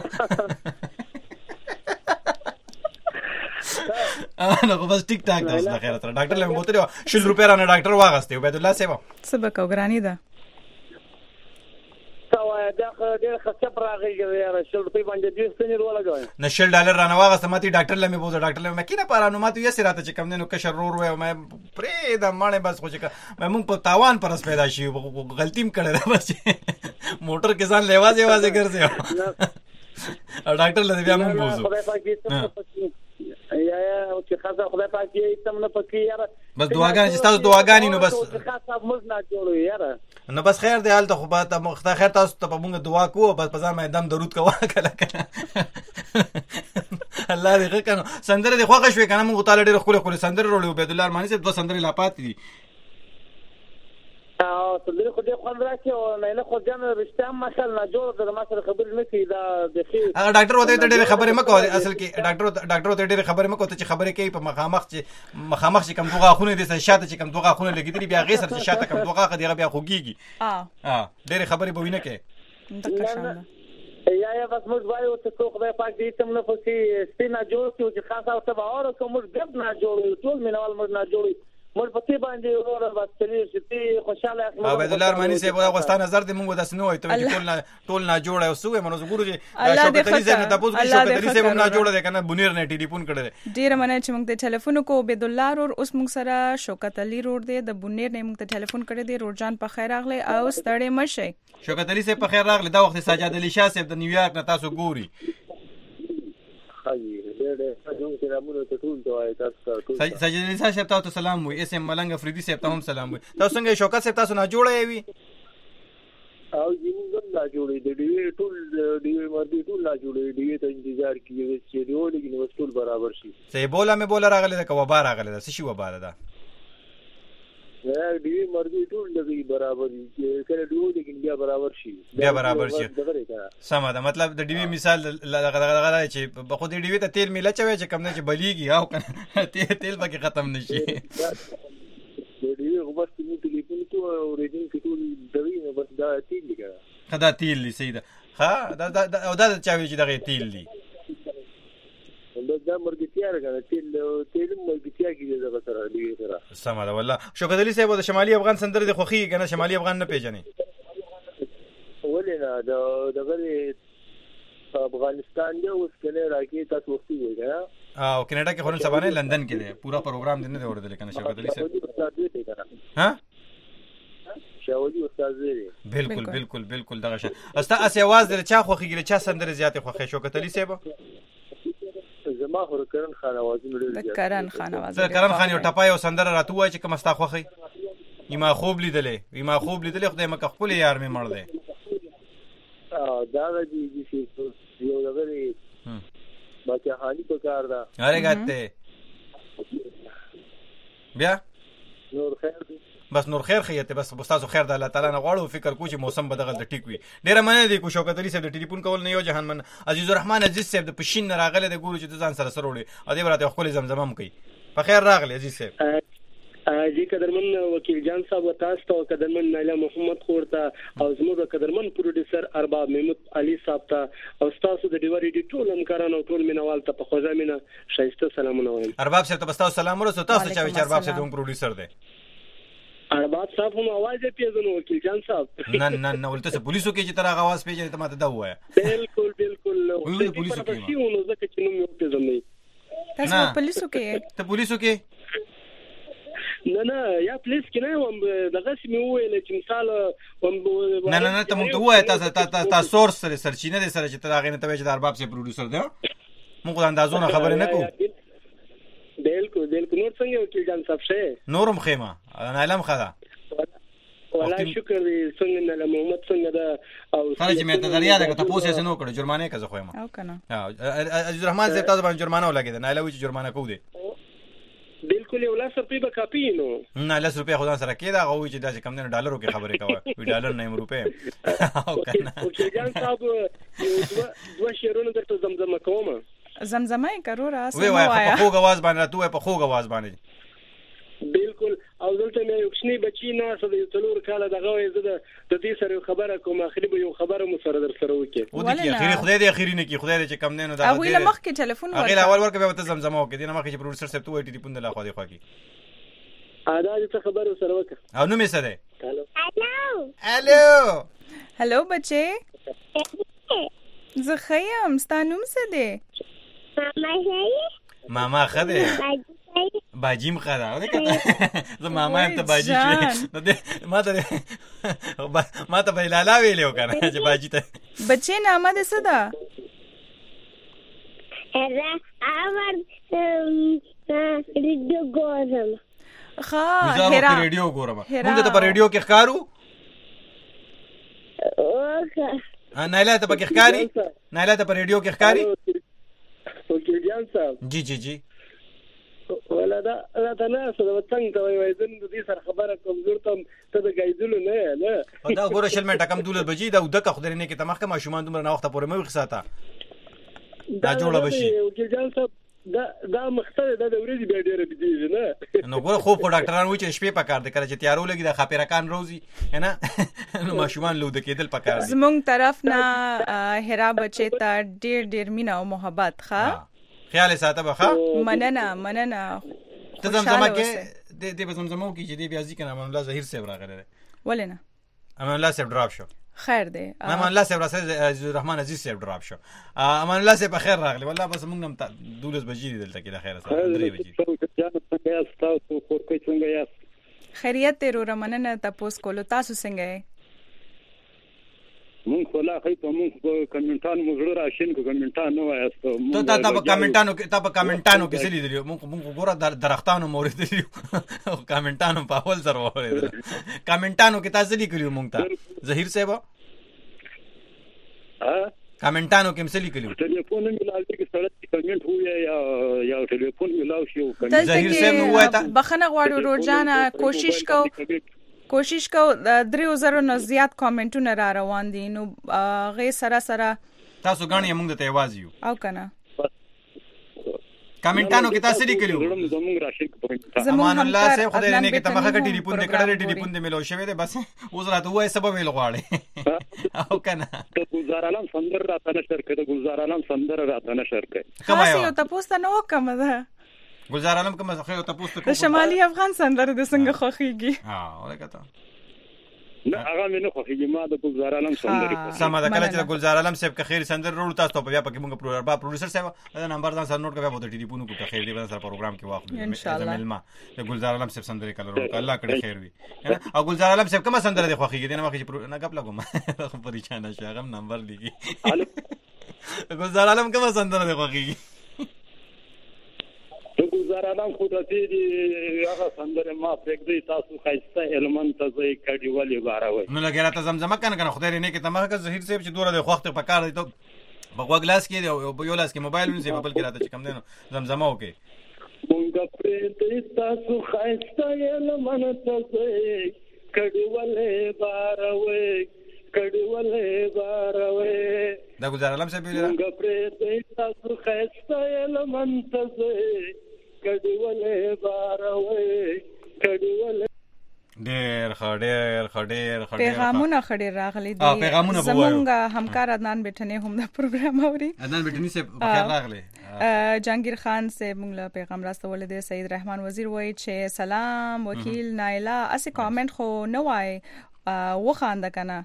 انا خو بس ټیک ټاک دا اوس خیر تر ډاکټر له موته شل روپیا نه ډاکټر واغسته عبید الله صاحب سبق او ګرانی ده سوا دا ډېر خصب راغی یاره شل روپۍ باندې دوه ستنې ولګوي نه شل ډالر رانه واغسته ماتي ډاکټر لمه بوزه ډاکټر لمه کینه پارانو ماتي یې سراته چې کم نه نو کشر رور وې مې پرې د مانه بس خو چې مې مونږ په تاوان پرس پیدا شي غلطیم کړه دا بس موټر کې ځان لیوازه لیوازه ګرځي او ډاکټر لته بیا مونږ بوزو یا یا او چې خاصه خدای پاک یې تم نه پکې یاره بس دعاګانې چې تاسو دعاګانې نو بس خاصه موږ نه جوړو یاره نو بس خیر دی حالت خو به ته مخته خیر تاسو ته په مونږ دعا کوو بس په ځان مې دم درود کوه کله کله الله دې کنه سندره دې خوښ شوې کنه مونږ تعالی ډېر خو خو سندره وروړو عبید الله ارمانی صاحب دوه سندره لا پات دي او سندره خو دې خوند راکې او نه له خو جن رښتیا ماشال نه جوړ د ما سره خبرې نه کی دا د خي هغه ډاکټر وته ډېر خبرې مکو اصل کې ډاکټر ډاکټر وته ډېر خبرې مکو ته چې خبرې کوي په مخامخ چې مخامخ چې کم دوغه خونه دې شاته چې کم دوغه خونه لګیدلی بیا غیسر چې شاته کم دوغه خدي بیا خوګيږي اه اه ډېر خبرې به وینه کې یا یا بس موږ وایو چې خو خدای پاک دې تم نه پکې سپینا جوړ کیو چې خاصه او تبا اور کوم ګب نه جوړ ټول مینوال موږ نه جوړ مول پتی باندې ورور بس تلې چې خوشاله اخلو عبید الله ارمانی صاحب هغه ستانه نظر دې موږ داس نه وای ته ټول نه ټول نه جوړه او سوې منو ګورو چې شوکت علي صاحب نه تاسو کې شوکت علي صاحب نه جوړه ده کنه بنیر نه ټلیفون کړل ډیر مننه چې موږ ته ټلیفون کو عبید الله رور اوس موږ سره شوکت علي رور دې د بنیر نه موږ ته ټلیفون کړی دی رور جان په خیر اغله او ستړي مشه شوکت علي صاحب په خیر راغله دا وخت ساجد علي شاه صاحب د نیویارک نه تاسو ګوري ساجد علي صاحب تاسو سلام وي اس ام ملنګ افریدي صاحب ته هم سلام وي تاسو څنګه شوکت صاحب تاسو نه جوړه وي او زموږ نه جوړې د ډیوی ټول ډیوی مردي ټول نه جوړې ډیوی ته انتظار کیږي چې ډیو لګي نو ټول برابر شي صحیح بوله مې بوله راغله د کوبا راغله د شي وبا ده یا ډیوی مردي ټول لګي برابر دي کله ډیو لګي بیا برابر شي بیا برابر شي سم ده مطلب د ډیوی مثال لغه چې په خو د ډیوی ته تیل میلا چوي چې کم نه چې بلیږي او تیل پکې ختم نشي د ډیوی غوښت نو ټلیفون کو او ریډینګ ټول دوی نو بس دا تیل لګا خدا تیل لی سیده ها دا دا او دا چاوي چې دغه تیل لی دا مرګتیا راغله تیل تیل مرګتیا کیږي دا سره دی سره سم ده والله شوکت علي صاحب د شمالي افغان سندره د خوخي کنه شمالي افغان نه پیژني ولې نه دا دغه افغانستان دی اوس کنه راکې تاسو وختي وي کنه او کینیډا کې خورن سبانه لندن کې دی پورا پروګرام دینه دی ورته کنه شوکت علي صاحب ها شاولي استاد دی بالکل بالکل بالکل دغه شه استا اس आवाज د چا خوخيږي چا سندره زیات خوخي شوکت علي صاحب زما هر کرن خان आवाजونه لري کرن خان आवाज زه کرن خان یو ټپای او سندره راته وای چې کوم استا خوخي یما خوب لیدلې یما خوب لیدلې خدای مکه خپل یار مې مړ دی ا دا دې چې یو دغه هم باچا حالي په کار دا اره ګټه بیا نور خیر بس نور خیر خیته بس استاد خیر د الله تعالی نه غواړو فکر کو چې موسم بدغل د ټیک وي ډیره مننه دي کو شوکت علي صاحب د ټلیفون کول نه یو جهان من عزیز الرحمن عزیز صاحب د پښین راغله د ګورو چې ځان سره سره وړي ا دې برته خپل زمزمم کوي په خیر راغلی عزیز صاحب جی قدرمن وکیل جان صاحب تاسو ته قدرمن نایله محمد خورته او زموږ قدرمن پروډوسر ارباب محمود علي صاحب ته او تاسو د ډیوري ډی ټول همکارانو ټول مینوال ته په خوږه مینا شایسته سلامونه وایم. ارباب صاحب ته تاسو سلام ورسو. تاسو چې ارباب صاحب هم پروډوسر دی. ارباب صاحب هم आवाज یې پیژنو وکیل جان صاحب. نه نه نه ولته څه پولیسو کې چې تر هغه आवाज پیژنې ته ماته دا وایا. بالکل بالکل وی پولیسو کې نو ځکه چې نو مې پیژنې. تاسو پولیسو کې ته پولیسو کې نه نه یا پلیس کې نه وم دغه سیمه ویل چې مثال وم نه نه نه ته مونږ ته وای تاسو تاسو تاسو سورس سره سرچینه دې سره چې ته هغه نه ته چې د ارباب سي پروډوسر دی مونږ د اندازونه خبره نه کوو. بالکل بالکل نور څنګه وکیل جان صاحب شه نورم خیمه انا علم خدا والله شکر دې څنګه نه محمد څنګه دا او خلاص چې مې ته دریا ده ته پوسه سينو کړ جرمانه کزه خو ما او کنه ها عزیز الرحمن زه تاسو باندې جرمانه ولګید نه علوي چې جرمانه کو دي بالکل یو لاس روپی به کاپی نو نه لاس روپی خدای سره کېدا غوي چې دا کم نه ډالرو کې خبرې کوي وی ډالر نه روپی او کنه او چې جان صاحب یو دوه شیرونه درته زمزمه کوم زمزمه کرو را وی وای په خوګ आवाज باندې راته په خوګ आवाज باندې بالکل او دلته مې یو شنی بچی نه سره یو څلور کاله دغه وې زده د دې سره خبره کوم اخري به یو خبره مو سره در سره وکي او د کی اخري خدای دې اخري نه کی خدای دې چې کم نه نو دا هغه لمخ کې ټلیفون ورته هغه اول ورکه به ته زمزمه وکي دینه مخ کې پروډوسر صاحب ته ټلیفون دلا خو دې خو کی ادا دې خبره سره وکه او نو مې سره هلو هلو هلو بچي زه خیم ستانوم څه دی ماما هي ماما خده باجیم خدا وکړه زه ماما ته باجی چې ما ته ما ته بلالا ویلو کنه چې باجی ته بچي نامه دې څه ده هغه اور ریډیو ګورم ها هرا ریډیو ګورم موږ ته په ریډیو کې ښکارو اوکه نه لا ته په کې ښکاری نه لا ته په ریډیو کې ښکاری وکیل جان صاحب جی جی جی ولا دا دا نه څه څنګه ته وایي زه د دې سره خبره کوم ضرورت ته د گایدلو نه نه او دا ګوره شل منټه کم دوله بجې دا ودکه خدای نه کې تمخه ما شومان دومره نه وخت پورې مې وخساته دا جوړه بشي وکیل جان صاحب دا دا مختره دا د ورځې بیا ډیره بيدیږي نه نو ګوره خوب کو ډاکټران وایي چې شپې پکار دي کله چې تیارو لګي د خاپیرکان روزي نه نو ما شومان لود کېدل پکار دي زمونږ طرف نه هرا بچي ته ډیر ډیر مینا او محبت ښه خیال ساته بخا مننه مننه ته زمزمه کې د دې زمزمه کې چې دې بیا ځکه امان الله ظهیر صاحب راغله ولنه امان الله صاحب ډراپ شو خیر دی امان الله صاحب راځي عزیز الرحمن عزیز صاحب ډراپ شو امان الله صاحب خیر راغلی والله بس موږ هم دولس بجې دلته کې د خیر سره درې بجې خیریت ته رو مننه تاسو کولو تاسو څنګه مونږ خو لا خې په مونږ په کمنټانو مزړه راشین کو کمنټانو وایسته ته تا په کمنټانو کې تا په کمنټانو کې سلی دی مونږ مونږ ګوره درختانو مورید دی کمنټانو په اول سره وره کمنټانو کې تاسو لیکلو مونږ ته ظهیر صاحب ها کمنټانو کې مسلی کلیو ټلیفون مې لاږي کې سره کمنټ هو یا یا ټلیفون مې لاو شو ظهیر صاحب نو وایته بخنه غواړو روزانه کوشش کو کوشش کو درې زره نه زیات کمنټونه را روان دي نو غي سره سره تاسو غاڼې موږ ته आवाज یو او کنه کمنټانو کې تاسو لیکلو امان الله صاحب خدای نه کې تمخه کې ټلیفون دې کړل ټلیفون دې ملو شوی دی بس اوس راته وای سبب ویل غواړي او کنه ګلزار عالم سندر راته نشر کړه ګلزار عالم سندر راته نشر کړه کومه یو تاسو نه وکم ده ګلزار عالم کوم څه ته پوسټ کوم د شمالي افغان سندره د څنګه خوخيږي ها ولکته نه هغه مې نه خوخيږي ما د ګلزار عالم سندره سم دا کله چې ګلزار عالم صاحب که خیر سندره وروړو تاسو په بیا پکې موږ پروګرام پروډوسر صاحب دا نمبر ځان سره نوٹ کړئ په دې ټلیفون کو خیر دې سره پروګرام کې واخلو ان شاء الله ملما د ګلزار عالم صاحب سندره کله وروړو الله کړي خیر وي او ګلزار عالم صاحب کوم سندره دې خوخيږي دې نه مخې نه غپ لګوم خو پریشان شاغم نمبر لګي ګلزار عالم کوم سندره دې خوخيږي ګلزار عالم خو د دې هغه سندره ما پرېږدي تاسو خاصه علمن ته ځای کډي ولې باروي نو لګره ته زمزمه کنه کنه خدای نه کې تمه که ظهیر صاحب چې دوره د وخت په کار دی ته په وګلاس کې او یو لاس کې موبایل ونیسي په بل کې راته چې کم دینو زمزمه وکي مونږ پرېږدي تاسو خاصه علمن ته ځای کډي ولې باروي کډي ولې باروي دا ګلزار عالم صاحب ویل مونږ پرېږدي تاسو خاصه علمن ته ځای کډي ولې باروي کډیوال ډېر ښه ډېر ښه ډېر ښه پیغامونه خړې راغلي دي زمونږ همکار عدنان بیٹنې هم دا پروګرام اوري. عدنان بیٹنې سے بخیر راغلی. جهانگیر خان سے موږ له پیغام راستول دي. سید رحمان وزیر وایي چې سلام وکیل نایلا اسی کامنٹ خو نه وای وخاند کنه.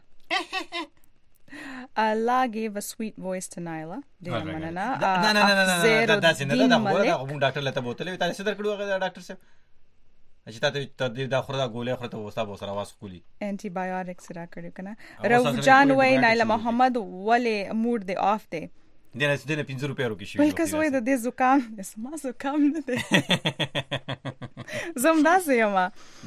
Allah gave a sweet voice to Naila. ډیر مننه. نه نه نه نه دا څنګه دا خبره موږ ډاکټر لته بوتلې تاسو صدر کړو هغه ډاکټر صاحب چې تاسو ته دا خورا ګولې خورته وستا به سره واس خولي انټي بایوټکس را کړو کنه. روف جان وای نایلا محمد ولې موډ دی اف دی دنه دنه پنځه روپیا ورکې شي. بلکې سوې د دې زکام اسما زکام نه دی زم داسې یم.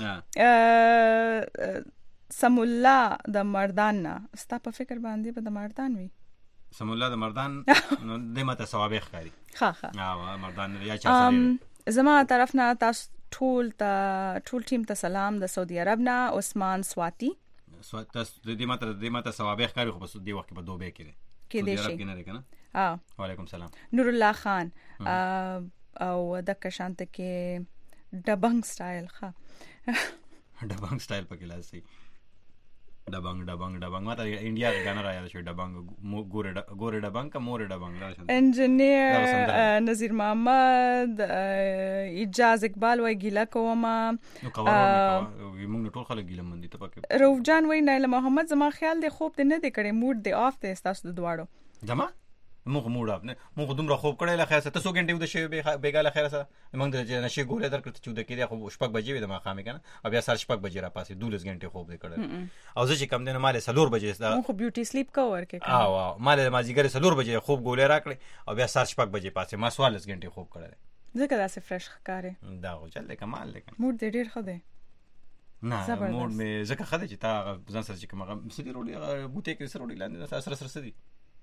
سم الله د مردان نه ستا په فکر باندې به د مردان وي. سم الله د مردان نو د ماته ثواب ښکاری. ها ها ها مردان یا چا سره زما طرف نه تاسو ټول ته ټول ټیم ته سلام د سعودي عرب نه عثمان سواتی. سواتی د دې ماته د ماته ثواب ښکاری خو بس دی وخت په دوبه کې کې دی شي کې نه کنه. اه وعلیکم سلام. نور الله خان او د کشانت کې دبنګ سټایل ښه دبنګ سټایل پکې لاسي دبنګ دبنګ دبنګ ماته انډیا غانا راځي شو دبنګ ګوره ګوره دبنګ کا مور دبنګ راځي. انجینیر نذیر محمد اجاز اقبال وای ګیلا کوما نو کوم موږ ټول خلک ګیلا مندي ته پکې. روف جان وای نایله محمد زما خیال دی خوب دې نه دی کړي موډ دی اف دی تاسو د دواړو جما موږ موډ اف نه موږ دومره خوب کړی له خیر سره تاسو غنټه ود شي بیګاله خیر سره موږ د نشي ګولې درکړه چې د کې خو شپږ بجې وي د ماخامې کنه او بیا سر شپږ بجې را پاسې دولس غنټه خوب دې کړل او زه چې کم دنه مال سلور بجې دا خو بیوټي سلیپ کور کې اه واه مال ما زیګر سلور بجې خوب ګولې راکړې او بیا سر شپږ بجې پاسې ما سوالس غنټه خوب کړل. ځکه دا څه فرش ښکارې دا خو چل کمال لیکن موډ دې ډیر ښه دی. نه موډ مې ځکه خدای چې تا ځان سره چې کومه سړي روړي بوته کې سره روړي لاندې سره سره سړي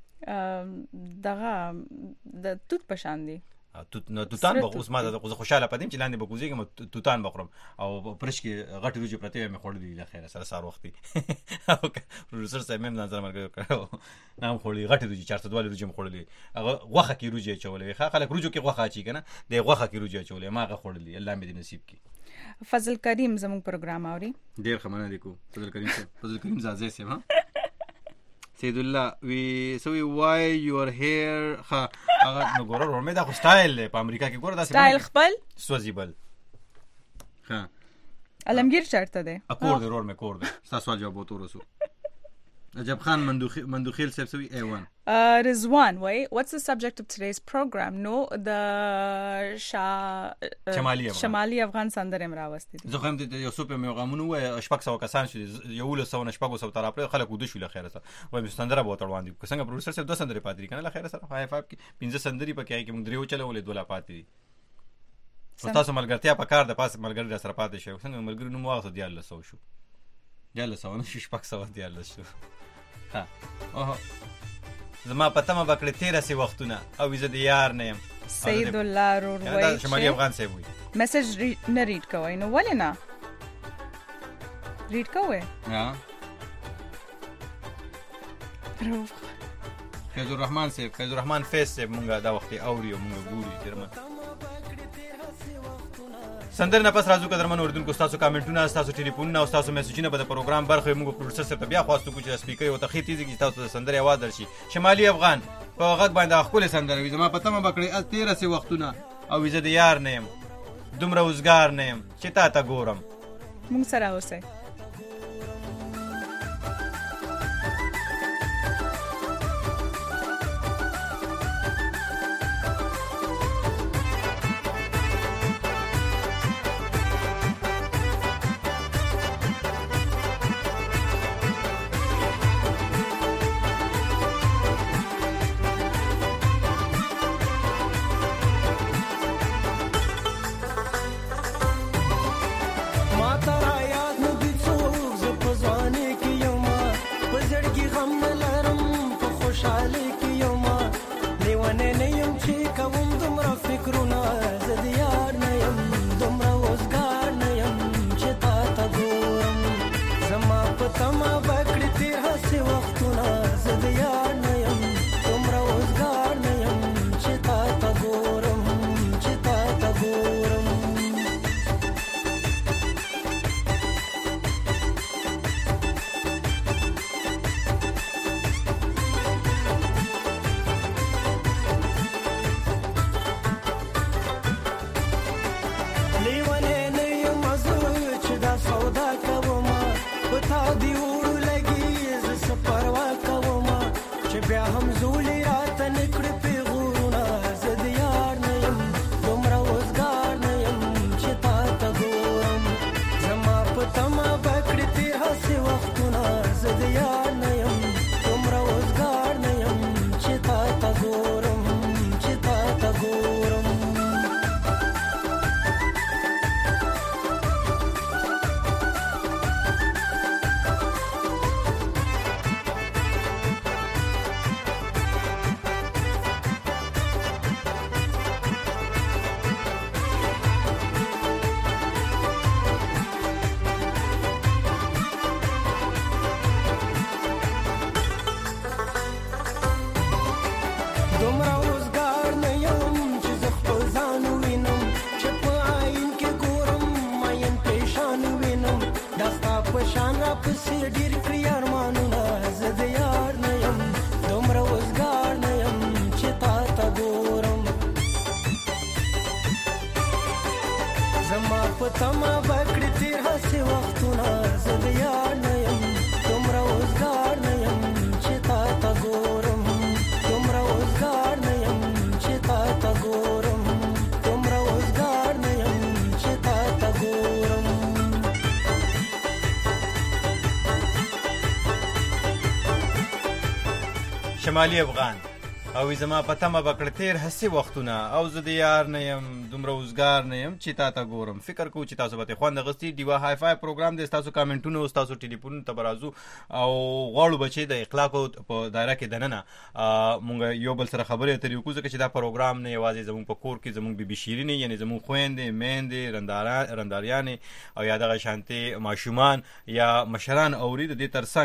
دغه د توت پشان دي توت نو توتان به اوس ما د خوشاله پدیم چې لاندې به کوزيږم توتان بخورم او پرش کې غټ روجي پرته مې خورلې له خیره سره سار وختي او پروډوسر صاحب مې نظر مرګ کړو نام خورلې غټ روجي چارته دوه روجي مې خورلې هغه غوخه کې روجي چولې ښه خلک روجو کې غوخه چی کنه د غوخه کې روجي چولې ما غه خورلې الله مې دې نصیب کی. فضل کریم زموږ پروګرام اوري ډیر خمنه لیکو فضل کریم فضل کریم زازه سي ها سید الله وی سوی وای یور هیر ها هغه نو ګورو ورمه دا خو سټایل په امریکا کې ګوره دا سټایل خپل سوزیبل ها علمگیر چرته ده اکور ده رور مې کور ده تاسو سوال جواب وته رسو. عجب خان مندوخی مندوخیل صاحب سوی اے ون رضوان وای what's the subject of today's program no the شا شمالي شمالي افغان سندره مراوستي زه هم د یو سوپ مې غمونو وای شپږ سو کسان شو یو له سو نه شپږ سو تر اپریل خلک ود شو له خیره سره وای سندره به تړوان دي څنګه پروډوسر صاحب دوه سندره پاتې کنه له خیره سره فایو فایو کې پنځه سندري پکې آی کې موږ دریو چلولې دوله پاتې تاسو ملګرتیا په کار د پاس ملګری سره پاتې شو څنګه ملګری نو واغسه دیاله سو شو دیاله سو نه شپږ سو دیاله شو ها اوه زما پته ما بکړه تیرا سی وختونه او زه د یار نه يم. سید الله رور وای دا شمالي افغان صاحب وي میسج نه ریډ کوی نو ولې نه ریډ کوی ها روح فیض الرحمن صاحب فیض الرحمن فیس صاحب مونږه دا وخت اوري او مونږ ګوري درمه سندر نه پس راځو قدرمن اوردونکو تاسو کامنټونه تاسو ټلیفونونه او تاسو میسجونه په پروګرام برخه موږ پروډوسر سره بیا خواستو کو چې سپیکر یو تخې تیزی کی تاسو سندر आवाज درشي شمالي افغان په غږ باندې خپل سندر وي زما پته ما بکړی ال تیرا سی وختونه او زه د یار نه يم دومره وزګار نه يم چې تا ته ګورم موږ سره اوسه دومره اوسګار نه یم چې زه خپل ځان وینم چې په عین کې ګورم ماین پریشان وینم دا ستا په شان راپسې ډېر کړي ارمانونه زه د یار نه یم دومره اوسګار نه یم چې تا ته ګورم زما په تمه به کړي تېر هسې وختونه زه د یار نه یم دومره اوسګار نه یم چې تا ته ګورم دومره اوسګار نه یم چې تا ته ګورم دومره اوسګار نه یم چې تا ته ګورم شمالي افغان او زما په تمه به کړ تېر هسې وختونه او زه د یار نه یم دومره اوسګار نه یم چې تا ته ګورم. فکر کوو چې تاسو به ترې خوند اخیستي. ډیوا های فای پروګرام دی. ستاسو کامنټونه او ستاسو ټلیفونونو ته به راځو او غواړو به چې د اخلاقو په دایره کې دننه مونږ یو بل سره خبرې اترې وکړو ځکه چې دا پروګرام نه یوازې زموږ په کور کې زموږ بیبي شیرینې یعنې زموږ خویندې میندې رنداریانې او یا دغه شانتې ماشومان یا مشران اوري د دې ترڅنګ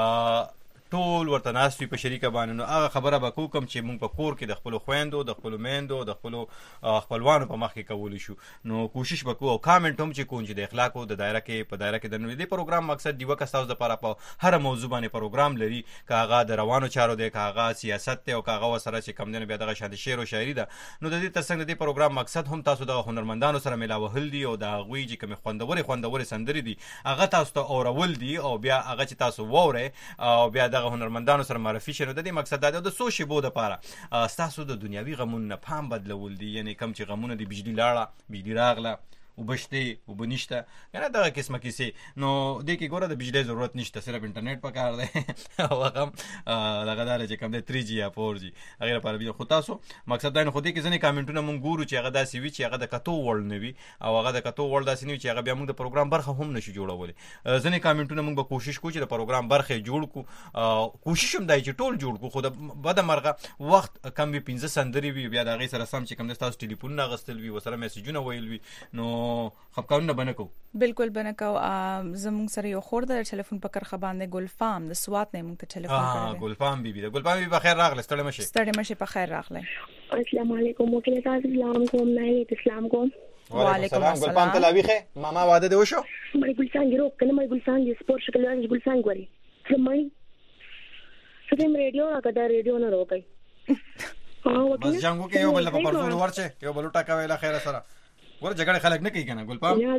ټول ورته ناست وي په شریکه باندې. نو هغه خبره به کوو کوم چې موږ په کور کې د خپلو خویندو د خپلو میندو د خپلو خپلوانو په مخ کې کولی شو. نو کوشش به کوو او کامنټ هم چې کوو چې د اخلاقو د دایره کې په دایره کې د دې پروګرام مقصد دی وکه ستاسو لپاره په هر موضوع باندې پروګرام لري که هغه د روانو چارو دی که هغه سیاست دی او که هغه ورسره چې کم دی بیا دغه شانتې شعر او شاعري ده. نو د دې ترڅنګ د دې پروګرام مقصد هم تاسو دغه هنرمندانو سره میلاوهل دي او د هغوی چې کومې خوندورې خوندورې سندرې دي هغه تاسو ته اورول دي او بیا هغه چې تاسو واورئ او بیا دغه هنرمندانو سره معرفي شئ. نو د دې مقصد دا دی د څو شیبو دپاره ستاسو د دنیاوي غمونو نه پام بدلول دي. یعنې کم چې غمونه دي بجلي لاړه بجلي راغله اوبه شته اوبه نشته کنه دغه قسمه کیسې. نو دې کې ګوره د بجلی ضرورت نشته صرف انټرنیټ پکار دی او هغه هم دغه داره چې کوم دی تھری جی یا فور جی هغې لپاره بیا خو تاسو مقصد دا نه خو دې کې ځینې کامنټونه مونږ ګورو چې هغه داسې وي چې هغه د کتو وړ نه وي او هغه د کتو وړ داسې نه وي چې هغه بیا مونږ د پروګرام برخه هم نشو جوړولی. ځینې کامنټونه مونږ به کوشش کوو چې د پروګرام برخه جوړ کړو. کوشش هم دی چې ټول جوړ کړو خو د بده مرغه وخت کم وي پنځه سندرې وي بیا د هغې سره سم چې کوم دی ستاسو ټلیفونونه اخیستل وي ورسره میسیجونه ویل وي نو خفقانونه به نه کوو. بالکل به نه کوو. زموږ سره یو خور ده د ټلیفون په کرښه باندې ګلفام د سوات نه موږ ته ټلیفون کړی دی. ګلفام بیبي ده. ګلفام بیبي بخیر راغله. ستړې مه شئ. ستړې مه شئ. په خیر راغلی. السلام علیکم. وکیل تاسو سلام کوم نه اسلام کوم. وعلیکم السلام. ګلفام ته لا ویښې ماما واده دې وشو؟ مړی ګلڅانګې روک کنه مړی ګلڅانګې سپور شکل ورځ ګلڅانګ وری سمړی سدیم ریډیو راکړه دا ریډیو نه روکای بس جنگو کې یو بل په پرزول ورچه یو بل ټاکا ویلا خیره سره ور جګړه خلک نه کوي کنه ګلپام نه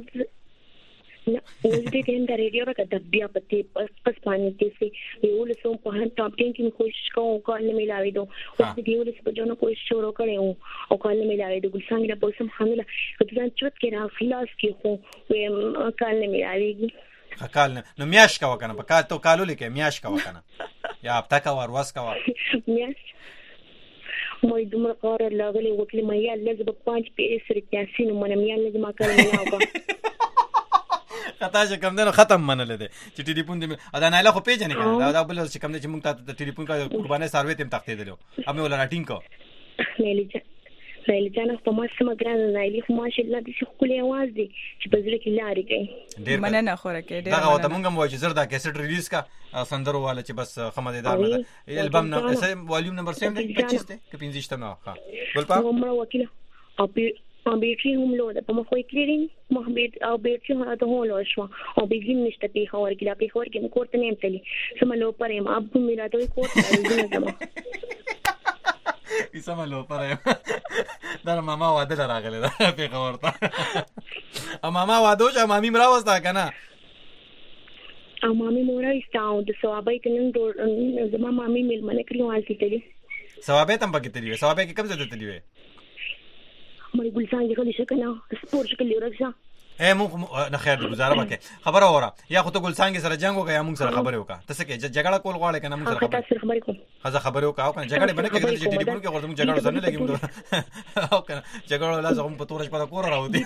دې ټیم دا ریډیو راکړه د بیا پتی پس پانی کې سي یو له سوم په هان ټاپ ټین کې کوشش کوم کال نه ملاوي دو او دې یو له سپجونو کوشش شروع کړو او کال نه ملاوي دو ګلڅانګې د پوسم حامله کته ځان چوت کې را خلاص کې خو کال نه ملاوي کال نه نو میاش کا وکنه په کال تو کالو لیکه میاش کا وکنه یا اپتا کا ورواس کا میاش مې دومره کار لاغلي وکړې مې یا لږ په پنځه پیس رکیاسي نو مې یا لږ ما کار نه اوګه خطا چې کوم دنو ختم منل دي چې ټلیفون دې ادا نه له خو پیژنې کنه دا بل چې کوم دې چې موږ ته ټلیفون کا قربانه سروې تم تختې دلو امه ولا راټینګ کو مېلې فایل جانا په ما سم ګران نه لې خو ماشاءالله دې شو کولې आवाज دي چې په ځل کې لاري کوي ډېر مننه خوره کې ډېر دا وته مونږ مو چې زردا کیسټ ریلیز کا سندرو والا چې بس خمه دې دا البم نه والیوم نمبر سیم دی پچیس دی که پنځه شته نه ها ګلپا عمر وکیل او او بیټری هم لو ده په مخ وې کړی مخ بیت او بیټری هم ته هولو شو او بجلی نشته په خور کې لا په خور کې کوړه نه امتلی سم لو پرې ما ابو میرا ته کوړه نه زما سم لو پرې دا ماما واده راغله دا په خور ته ا ماما واده چې مامي مرا وستا کنه ا مامي مورا استاو د ثوابای کنن زما مامي مل منه کړو حالتي ته ثوابه تم پکې تلې ثوابه کې کم څه تلې وې مړ ګلڅانګې غلي شکنه سپور شکل لرځه اے مونږ نه خیر دی گزاره وکړه خبره وره یا خو ته ګلڅانګې سره جنگ وکړه یا مونږ سره خبره وکړه تاسو کې جګړه کول غواړې کنه مونږ سره خبره کوم خزه خبره وکړه او کنه جګړه باندې کې چې ټلیفون کې ورته مونږ جګړه سره نه لګي مونږ او کنه جګړه لازم په تورش په کور راوځي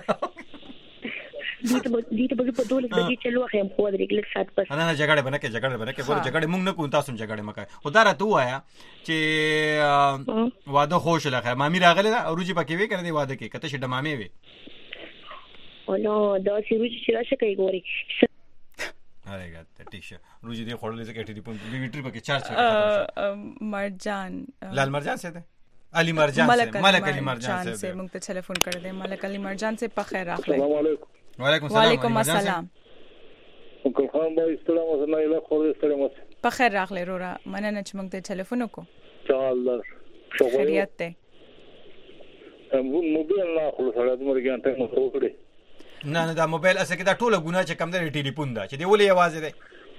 دې ته دې ته په ټول کې چې چلو خیم خو درې کلیک سات پس نه نه جګړه باندې کې جګړه باندې کې ګور جګړه مونږ نه کوو تاسو جګړه مکه خدا را ته وایا چې واده خوش لخه مامي راغله او روجي پکې وی کنه دی واده کې کته شډه مامي وی او نو دا سیروج چې راشه کوي ګوري هرګه ټیک شه روزي دی خورلې زکه ټلیفون بیټری پکې چارج کړه مرجان لال مرجان سے ده علی مرجان سے ملک علی مرجان سے موږ ته ټلیفون کړ دې ملک علی مرجان سے په خیر راغلی. السلام علیکم. وعلیکم السلام. وعلیکم السلام. کوم خان بای ستړم اوس نه لا خو ستړم اوس په خیر راغلی رورا مننه چې موږ ته ټلیفون وکړو. چال خیریت ده. موبایل نه خو سره د مرګان ته مو وکړي. نه نه دا موبایل اسه کې دا ټوله ګناه چې کم دی ټلیفون دا چې دی ولې आवाज دی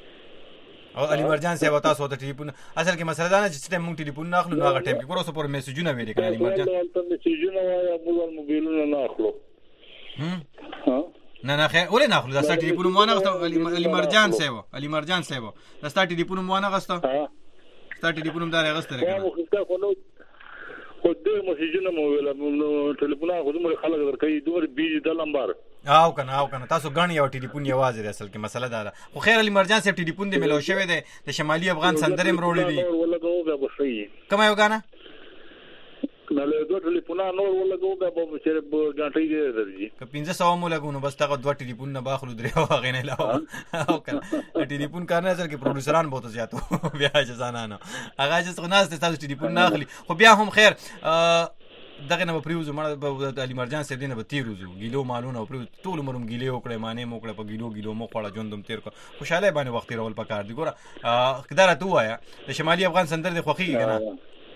او علی مرجان صاحب تاسو ته ټلیفون اصل کې مسله دا نه چې موږ ټلیفون نه اخلو نو هغه ټیم کې ورسره پر میسجونه ویل کړي علی مرجان ته میسجونه وایا موږ موبایلونه نه اخلو. هم نه نه خیر ولې نه اخلو دا ستاسو ټلیفون مو نه غوښته علی مرجان صاحب علی مرجان صاحب دا ستاسو ټلیفون مو نه غوښته ستاسو ټلیفون هم دا غوښته راغله خو دې میسجونه مو ویل نو ټلیفون هغه دومره خلک درکې دومره بیجی د لمبار او کنه او کنه تاسو غنی یو ټلیفون یې आवाज لري اصل کې مسله دا ده خو خیر علی مرجان صاحب ټلیفون دې ملو شوی دی د شمالي افغان سندرې مروړي دي ولګو به بشي کوم یو غانا نه له دوه ټلیفون نو ولګو به به چیرې غاټي دې درځي که پنځه سو مو لګونو بس تاغه دوه ټلیفون نه باخلو درې واغې نه لاو او کنه ټلیفون کار نه اصل کې پروډوسران بہت زیاتو بیا ځانانه نه هغه چې څنګه ناس تاسو ټلیفون نه اخلي خو بیا هم خیر دغه نه پریوزو مړ علی مرجان صاحب دینه به تیروزو ګیلو مالونه او پریوز ټول مروم ګیلې وکړې معنی موکړه په ګیلو ګیلو مو خړه ژوندم تیر کو خوشاله باندې وخت رول پکار دی ګوره کدار ته وایا د شمالي افغان سندر دی خوخي کنه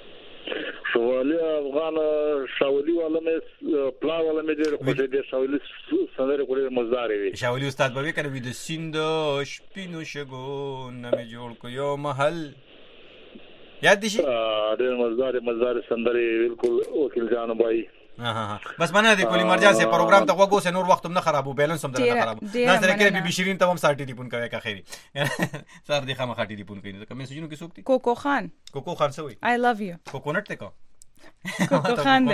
شمالي افغان شاولي والا مې پلا والا مې ډېر خوشې دي شاولي سندر کولې مزدار وي شاولي استاد به کنه وی د سیند شپینو شګو نه مې جوړ کو یو محل یاد دي شي ډېر مزدار مزدار سندرې بالکل وکیل جان بھائی ها ها بس منه دي کولی مرجان سے پروګرام ته وګو سه نور وخت هم نه خرابو بیلانس هم نه خرابو نه سره کې بي بي شیرین ته هم ساټي ټلیفون کوي کا خیری سر دي خامہ خاطی ټلیفون کوي ته میسجونو کې سوکتي کوکو خان کوکو خان سوي I love you کوکونټ ته کو کوکو خان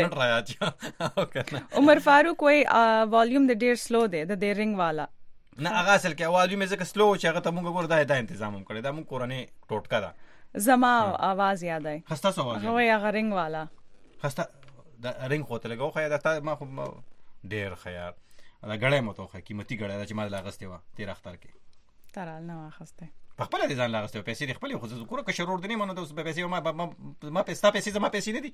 دې عمر فاروق وای والیوم د ډیر سلو دی د ډیر رنگ والا نه هغه اصل کې والیوم زکه سلو چې هغه ته موږ ګور دا تنظیم هم کړی دا موږ کورنۍ ټوټکا دا زما आवाज یاد آئی خسته سو आवाज هو یا رنگ والا خسته دا رنگ خو ته لګو خو دا ما خو ډیر خیال دا غړې مو ته خو قیمتي غړې چې ما لاغسته و تیر اختر کې ترال نه واخسته په خپل دي ځان لاغسته پیسې خپل خو زه کوره که شرور دني مونږ ته پیسې ما ما پیسې پیسې زما پیسې نه دي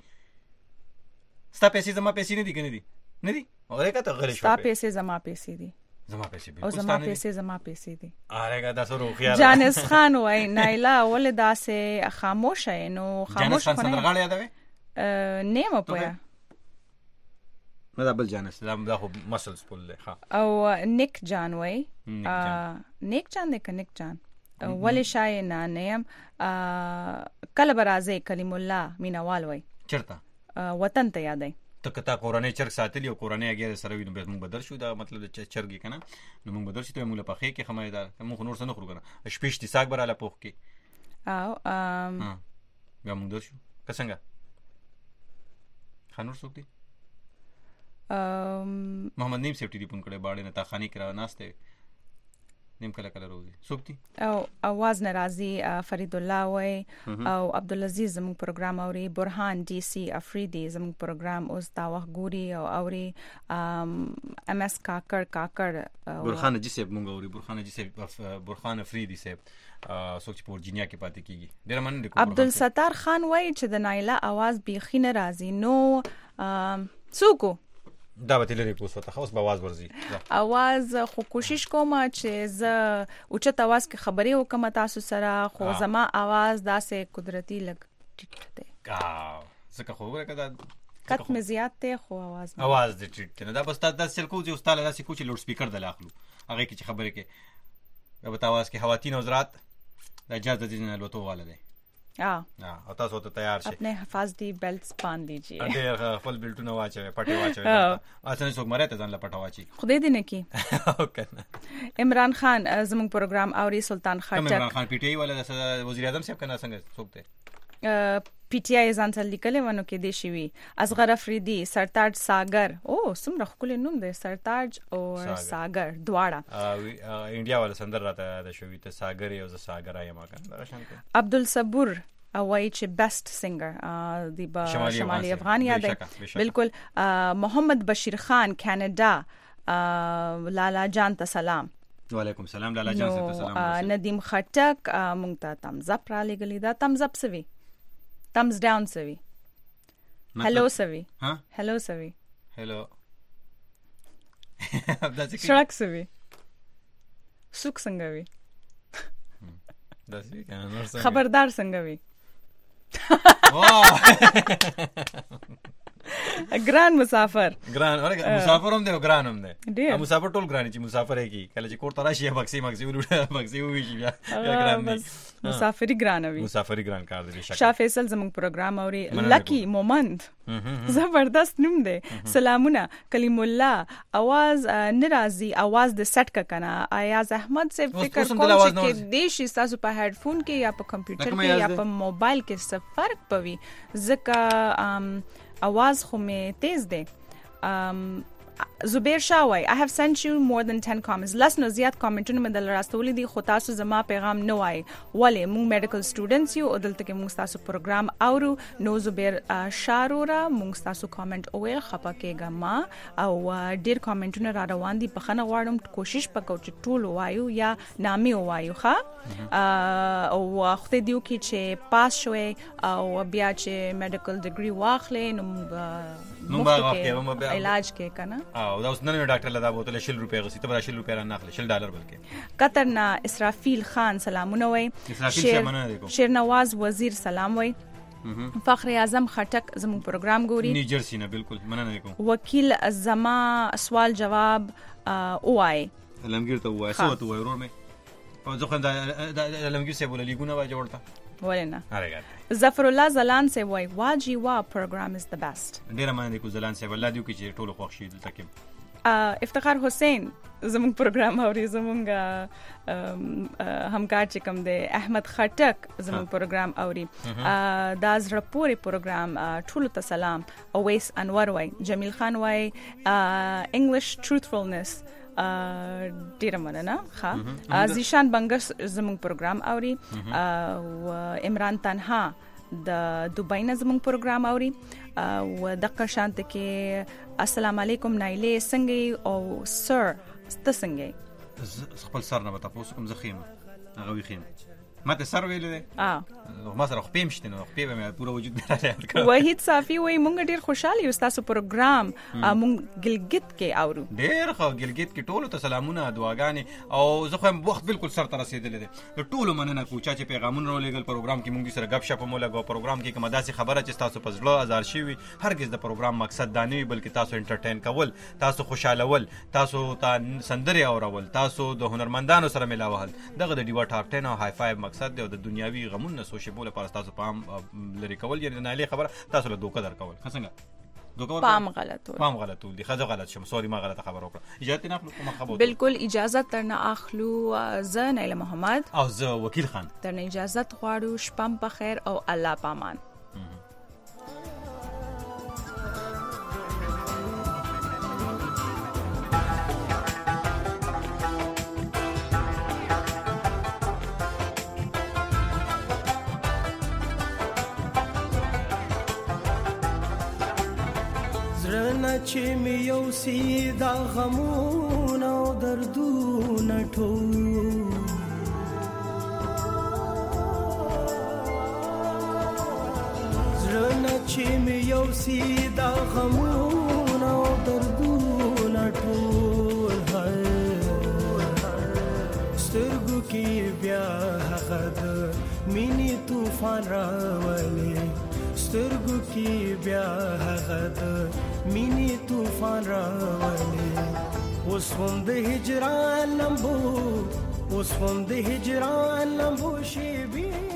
ستا پیسې زما پیسې نه دي کنه دي نه دي اورې کته غلې شو ستا پیسې زما پیسې دي زما پیسې او زما پیسې زما پیسې دي اره دا سره خو خیال جانس خان وای نایلا ول داسه خاموش نو خاموش جانس خان سندرغاړی یادوي نیم پویا نه دا بل جانس دا خو مسلز پول له ها او نیک جان وای نیک جان دې کنیک جان ول شای نه نیم کله برازه کلیم الله مینوال وای چرته وطن ته یادای ته کته قرانه چرګ ساتلی او قرانه اگې سره وینم به موږ بدل شو دا مطلب چې چرګ کنه نو موږ بدل شو ته موږ په خې کې خمایدار موږ نور څه نه خورو کنه شپېشتي ساګ براله پوخ کې او ام بیا موږ درشو څنګه خانور سوکتی ام محمد نیم سیفټی ریپون کړه باړې نه تا خاني کرا ناشته نیم کله کله روزي سوکتی او اواز ناراضي فرید الله وای او عبدالعزيز زموږ پروګرام اوري برهان ډي سي افریدي زموږ پروګرام اوس دا وخت ګوري او اوري ام اس کاکر کاکر برهان جي سي مونږ اوري برهان جي سي برهان افریدي سي سوچ په ورجینیا کې پاتې کیږي ډیر مننه کوم عبدالستار خان وای چې د نایلا आवाज بيخي ناراضي نو څوک دا به تلری پوسو ته اوس به आवाज ورزي आवाज خو کوشش کوم چې ز اوچت आवाज کې خبرې وکم تاسو سره خو زما आवाज داسې قدرتي لګ ټیټ دی کا زکه خو ورکه کټ مې زیات ته خو आवाज आवाज دې ټیټ نه دا بس تاسو سل کو چې استاد داسې کوچ لوډ سپیکر دلاخلو هغه کې چې خبرې کې به تاسو کې خواتین حضرات د اجازه دي نه لوتو والده اه اه تاسو ته تیار شئ اپنے حفاظتی بیلٹس باندھ لیجئے ډېر خپل بیلټونه واچوي پټي واچوي اسنه څوک مره ته ځان لا پټا واچي خدای دې نه کی عمران خان زموږ پروګرام اوري سلطان خټک عمران خان پی ټی آی ولا وزیر اعظم صاحب کنه څنګه څوک ته پی ټی آی ځان ته لیکلې ونه کې دی شوی اصغر افریدي سرتاج ساګر او سمره خپل نوم دی سرتاج او ساګر دواړه انډیا ولا سندر راته د شوی ته ساګر یو ز ساګر ایم کنه عبدالصبور وای چې بیسٹ سنگر دی با شمالي افغان یاد بالکل محمد بشیر خان کینیډا لالا جان ته سلام وعلیکم السلام لالا جان ته سلام. ندیم خټک مونږ ته تمز اپ را لګلی دا تمز اپ سوي تمز ډاون سوي هلو سوي ها هلو سوي هلو شرک سوي سوک څنګه وي خبردار څنګه وي ګران مسافر ګران اورګه مسافر هم دی او ګران هم دی مسافر ټول ګران چې مسافر کی کله چې کوړه راشي بکسي مکسي ولوټه بکسي وی شي بیا ګران دی مسافری ګران وي مسافری ګران کار دی شکر شاه فیصل زموږ پروګرام اوري لکی مومند زبردست نوم دی سلامونه کلیم الله आवाज ناراضي आवाज د سټ کا کنه ایاز احمد سے فکر کوم چې دیشي تاسو په هډفون کې یا په کمپیوټر کې یا په موبایل کې څه فرق پوي ځکه आवाज خو می تیز دی زبیر شاوی I have sent you more than ten comments لس نو زیات کامنټونه مې دل راستولې دي خو تاسو زما پیغام نه وای ولې موږ میډیکل سټوډنټس یو او دلته کې موږ تاسو پروګرام اورو نو زبیر شارورا موږ تاسو کامنټ اوه خپه کېګه ما او ډیر کامنټونه را روان دي په خنه غواړم کوشش وکړو چې ټول وایو یا نامي وایو ښا او وخت دیو کې چې پاس شوي او بیا چې میډیکل ډیګري واخلې نو موږ علاج کې کنه او دا اوس نن ډاکټر لدا بوتل شل روپے غسی ته شل روپے را ناخله شل ډالر بلکې قطر نا اسرافیل خان سلامونه وای شیر نواز وزیر سلام وای فخر اعظم خټک زموږ پروګرام ګوري نیو جرسی نه بالکل مننه کوم وکیل زما سوال جواب وای لمګیر ته وای سو ته وای ورور مې په ځکه دا لمګیر سه بوله لیګونه وا جوړتا ولنا ظفر الله زلان سے وای واجی وا پروګرام از د بیسٹ ډیر مننه کو زلان سے الله دیو کې ټولو خوښ شي دلته کې افتخار حسین زموږ پروګرام اوري زموږ همکار چې کوم دی احمد خټک زموږ پروګرام اوري دا زړه پورې پروګرام ټول ته سلام اویس انور وای جمیل خان وای انګلیش ټروثفولنس ډیر مننه ښه زیشان بنګس زموږ پروګرام اوري او عمران تنها د دوبۍ نه زموږ پروګرام اوري او دغه شانت کې السلام علیکم نایله څنګه او سر ست څنګه خپل سر نه تاسو کوم زخیم هغه ویخیم ماته سر ویل دي اه ما سره خپیم شته نو خپیم مې پوره وجود نه راځي وحید صافي وای مونږ ډیر خوشاله یو تاسو پروګرام مونږ ګلګت کې اورو ډیر خو ګلګت کې ټولو ته سلامونه دعاګانې او زه خو وخت بالکل سر ته رسیدلې دي ټولو مننه کوم چې پیغامونه ولېګل پروګرام کې مونږ سره غب شپ مو لګو پروګرام کې کومه داسې خبره چې تاسو په زړه ازار شي وي هرگز د پروګرام مقصد دا نه وي بلکې تاسو انټرټین کول تاسو خوشاله ول تاسو ته سندري اورول تاسو د هنرمندانو سره ملاوهل دغه د ډیوا ټاپ ټن او های فایو مقصد دی او د دنیاوي غمونو سوشي بوله پر تاسو پام لري کول یعنی نه لې خبره تاسو له دوکه در کول څنګه دوکه پام غلط و پام غلط و دي خزه غلط شم سوري ما غلطه خبر وکړه اجازه نه اخلو کوم خبر بالکل اجازه ترنه اخلو زه نیله محمد او زه وکیل خان ترنه اجازه غواړو شپم په خیر او الله پامان چې می یو سیدا غمون او دردونه ټول زړه چې می یو سیدا غمون او دردونه ټول سترګو کې بیا هغه د مینې طوفان راولي سترګو کې بیا هغه د مینې طوفان راولي اوس هم د هجران لمبو اوس هم د هجران لمبو شي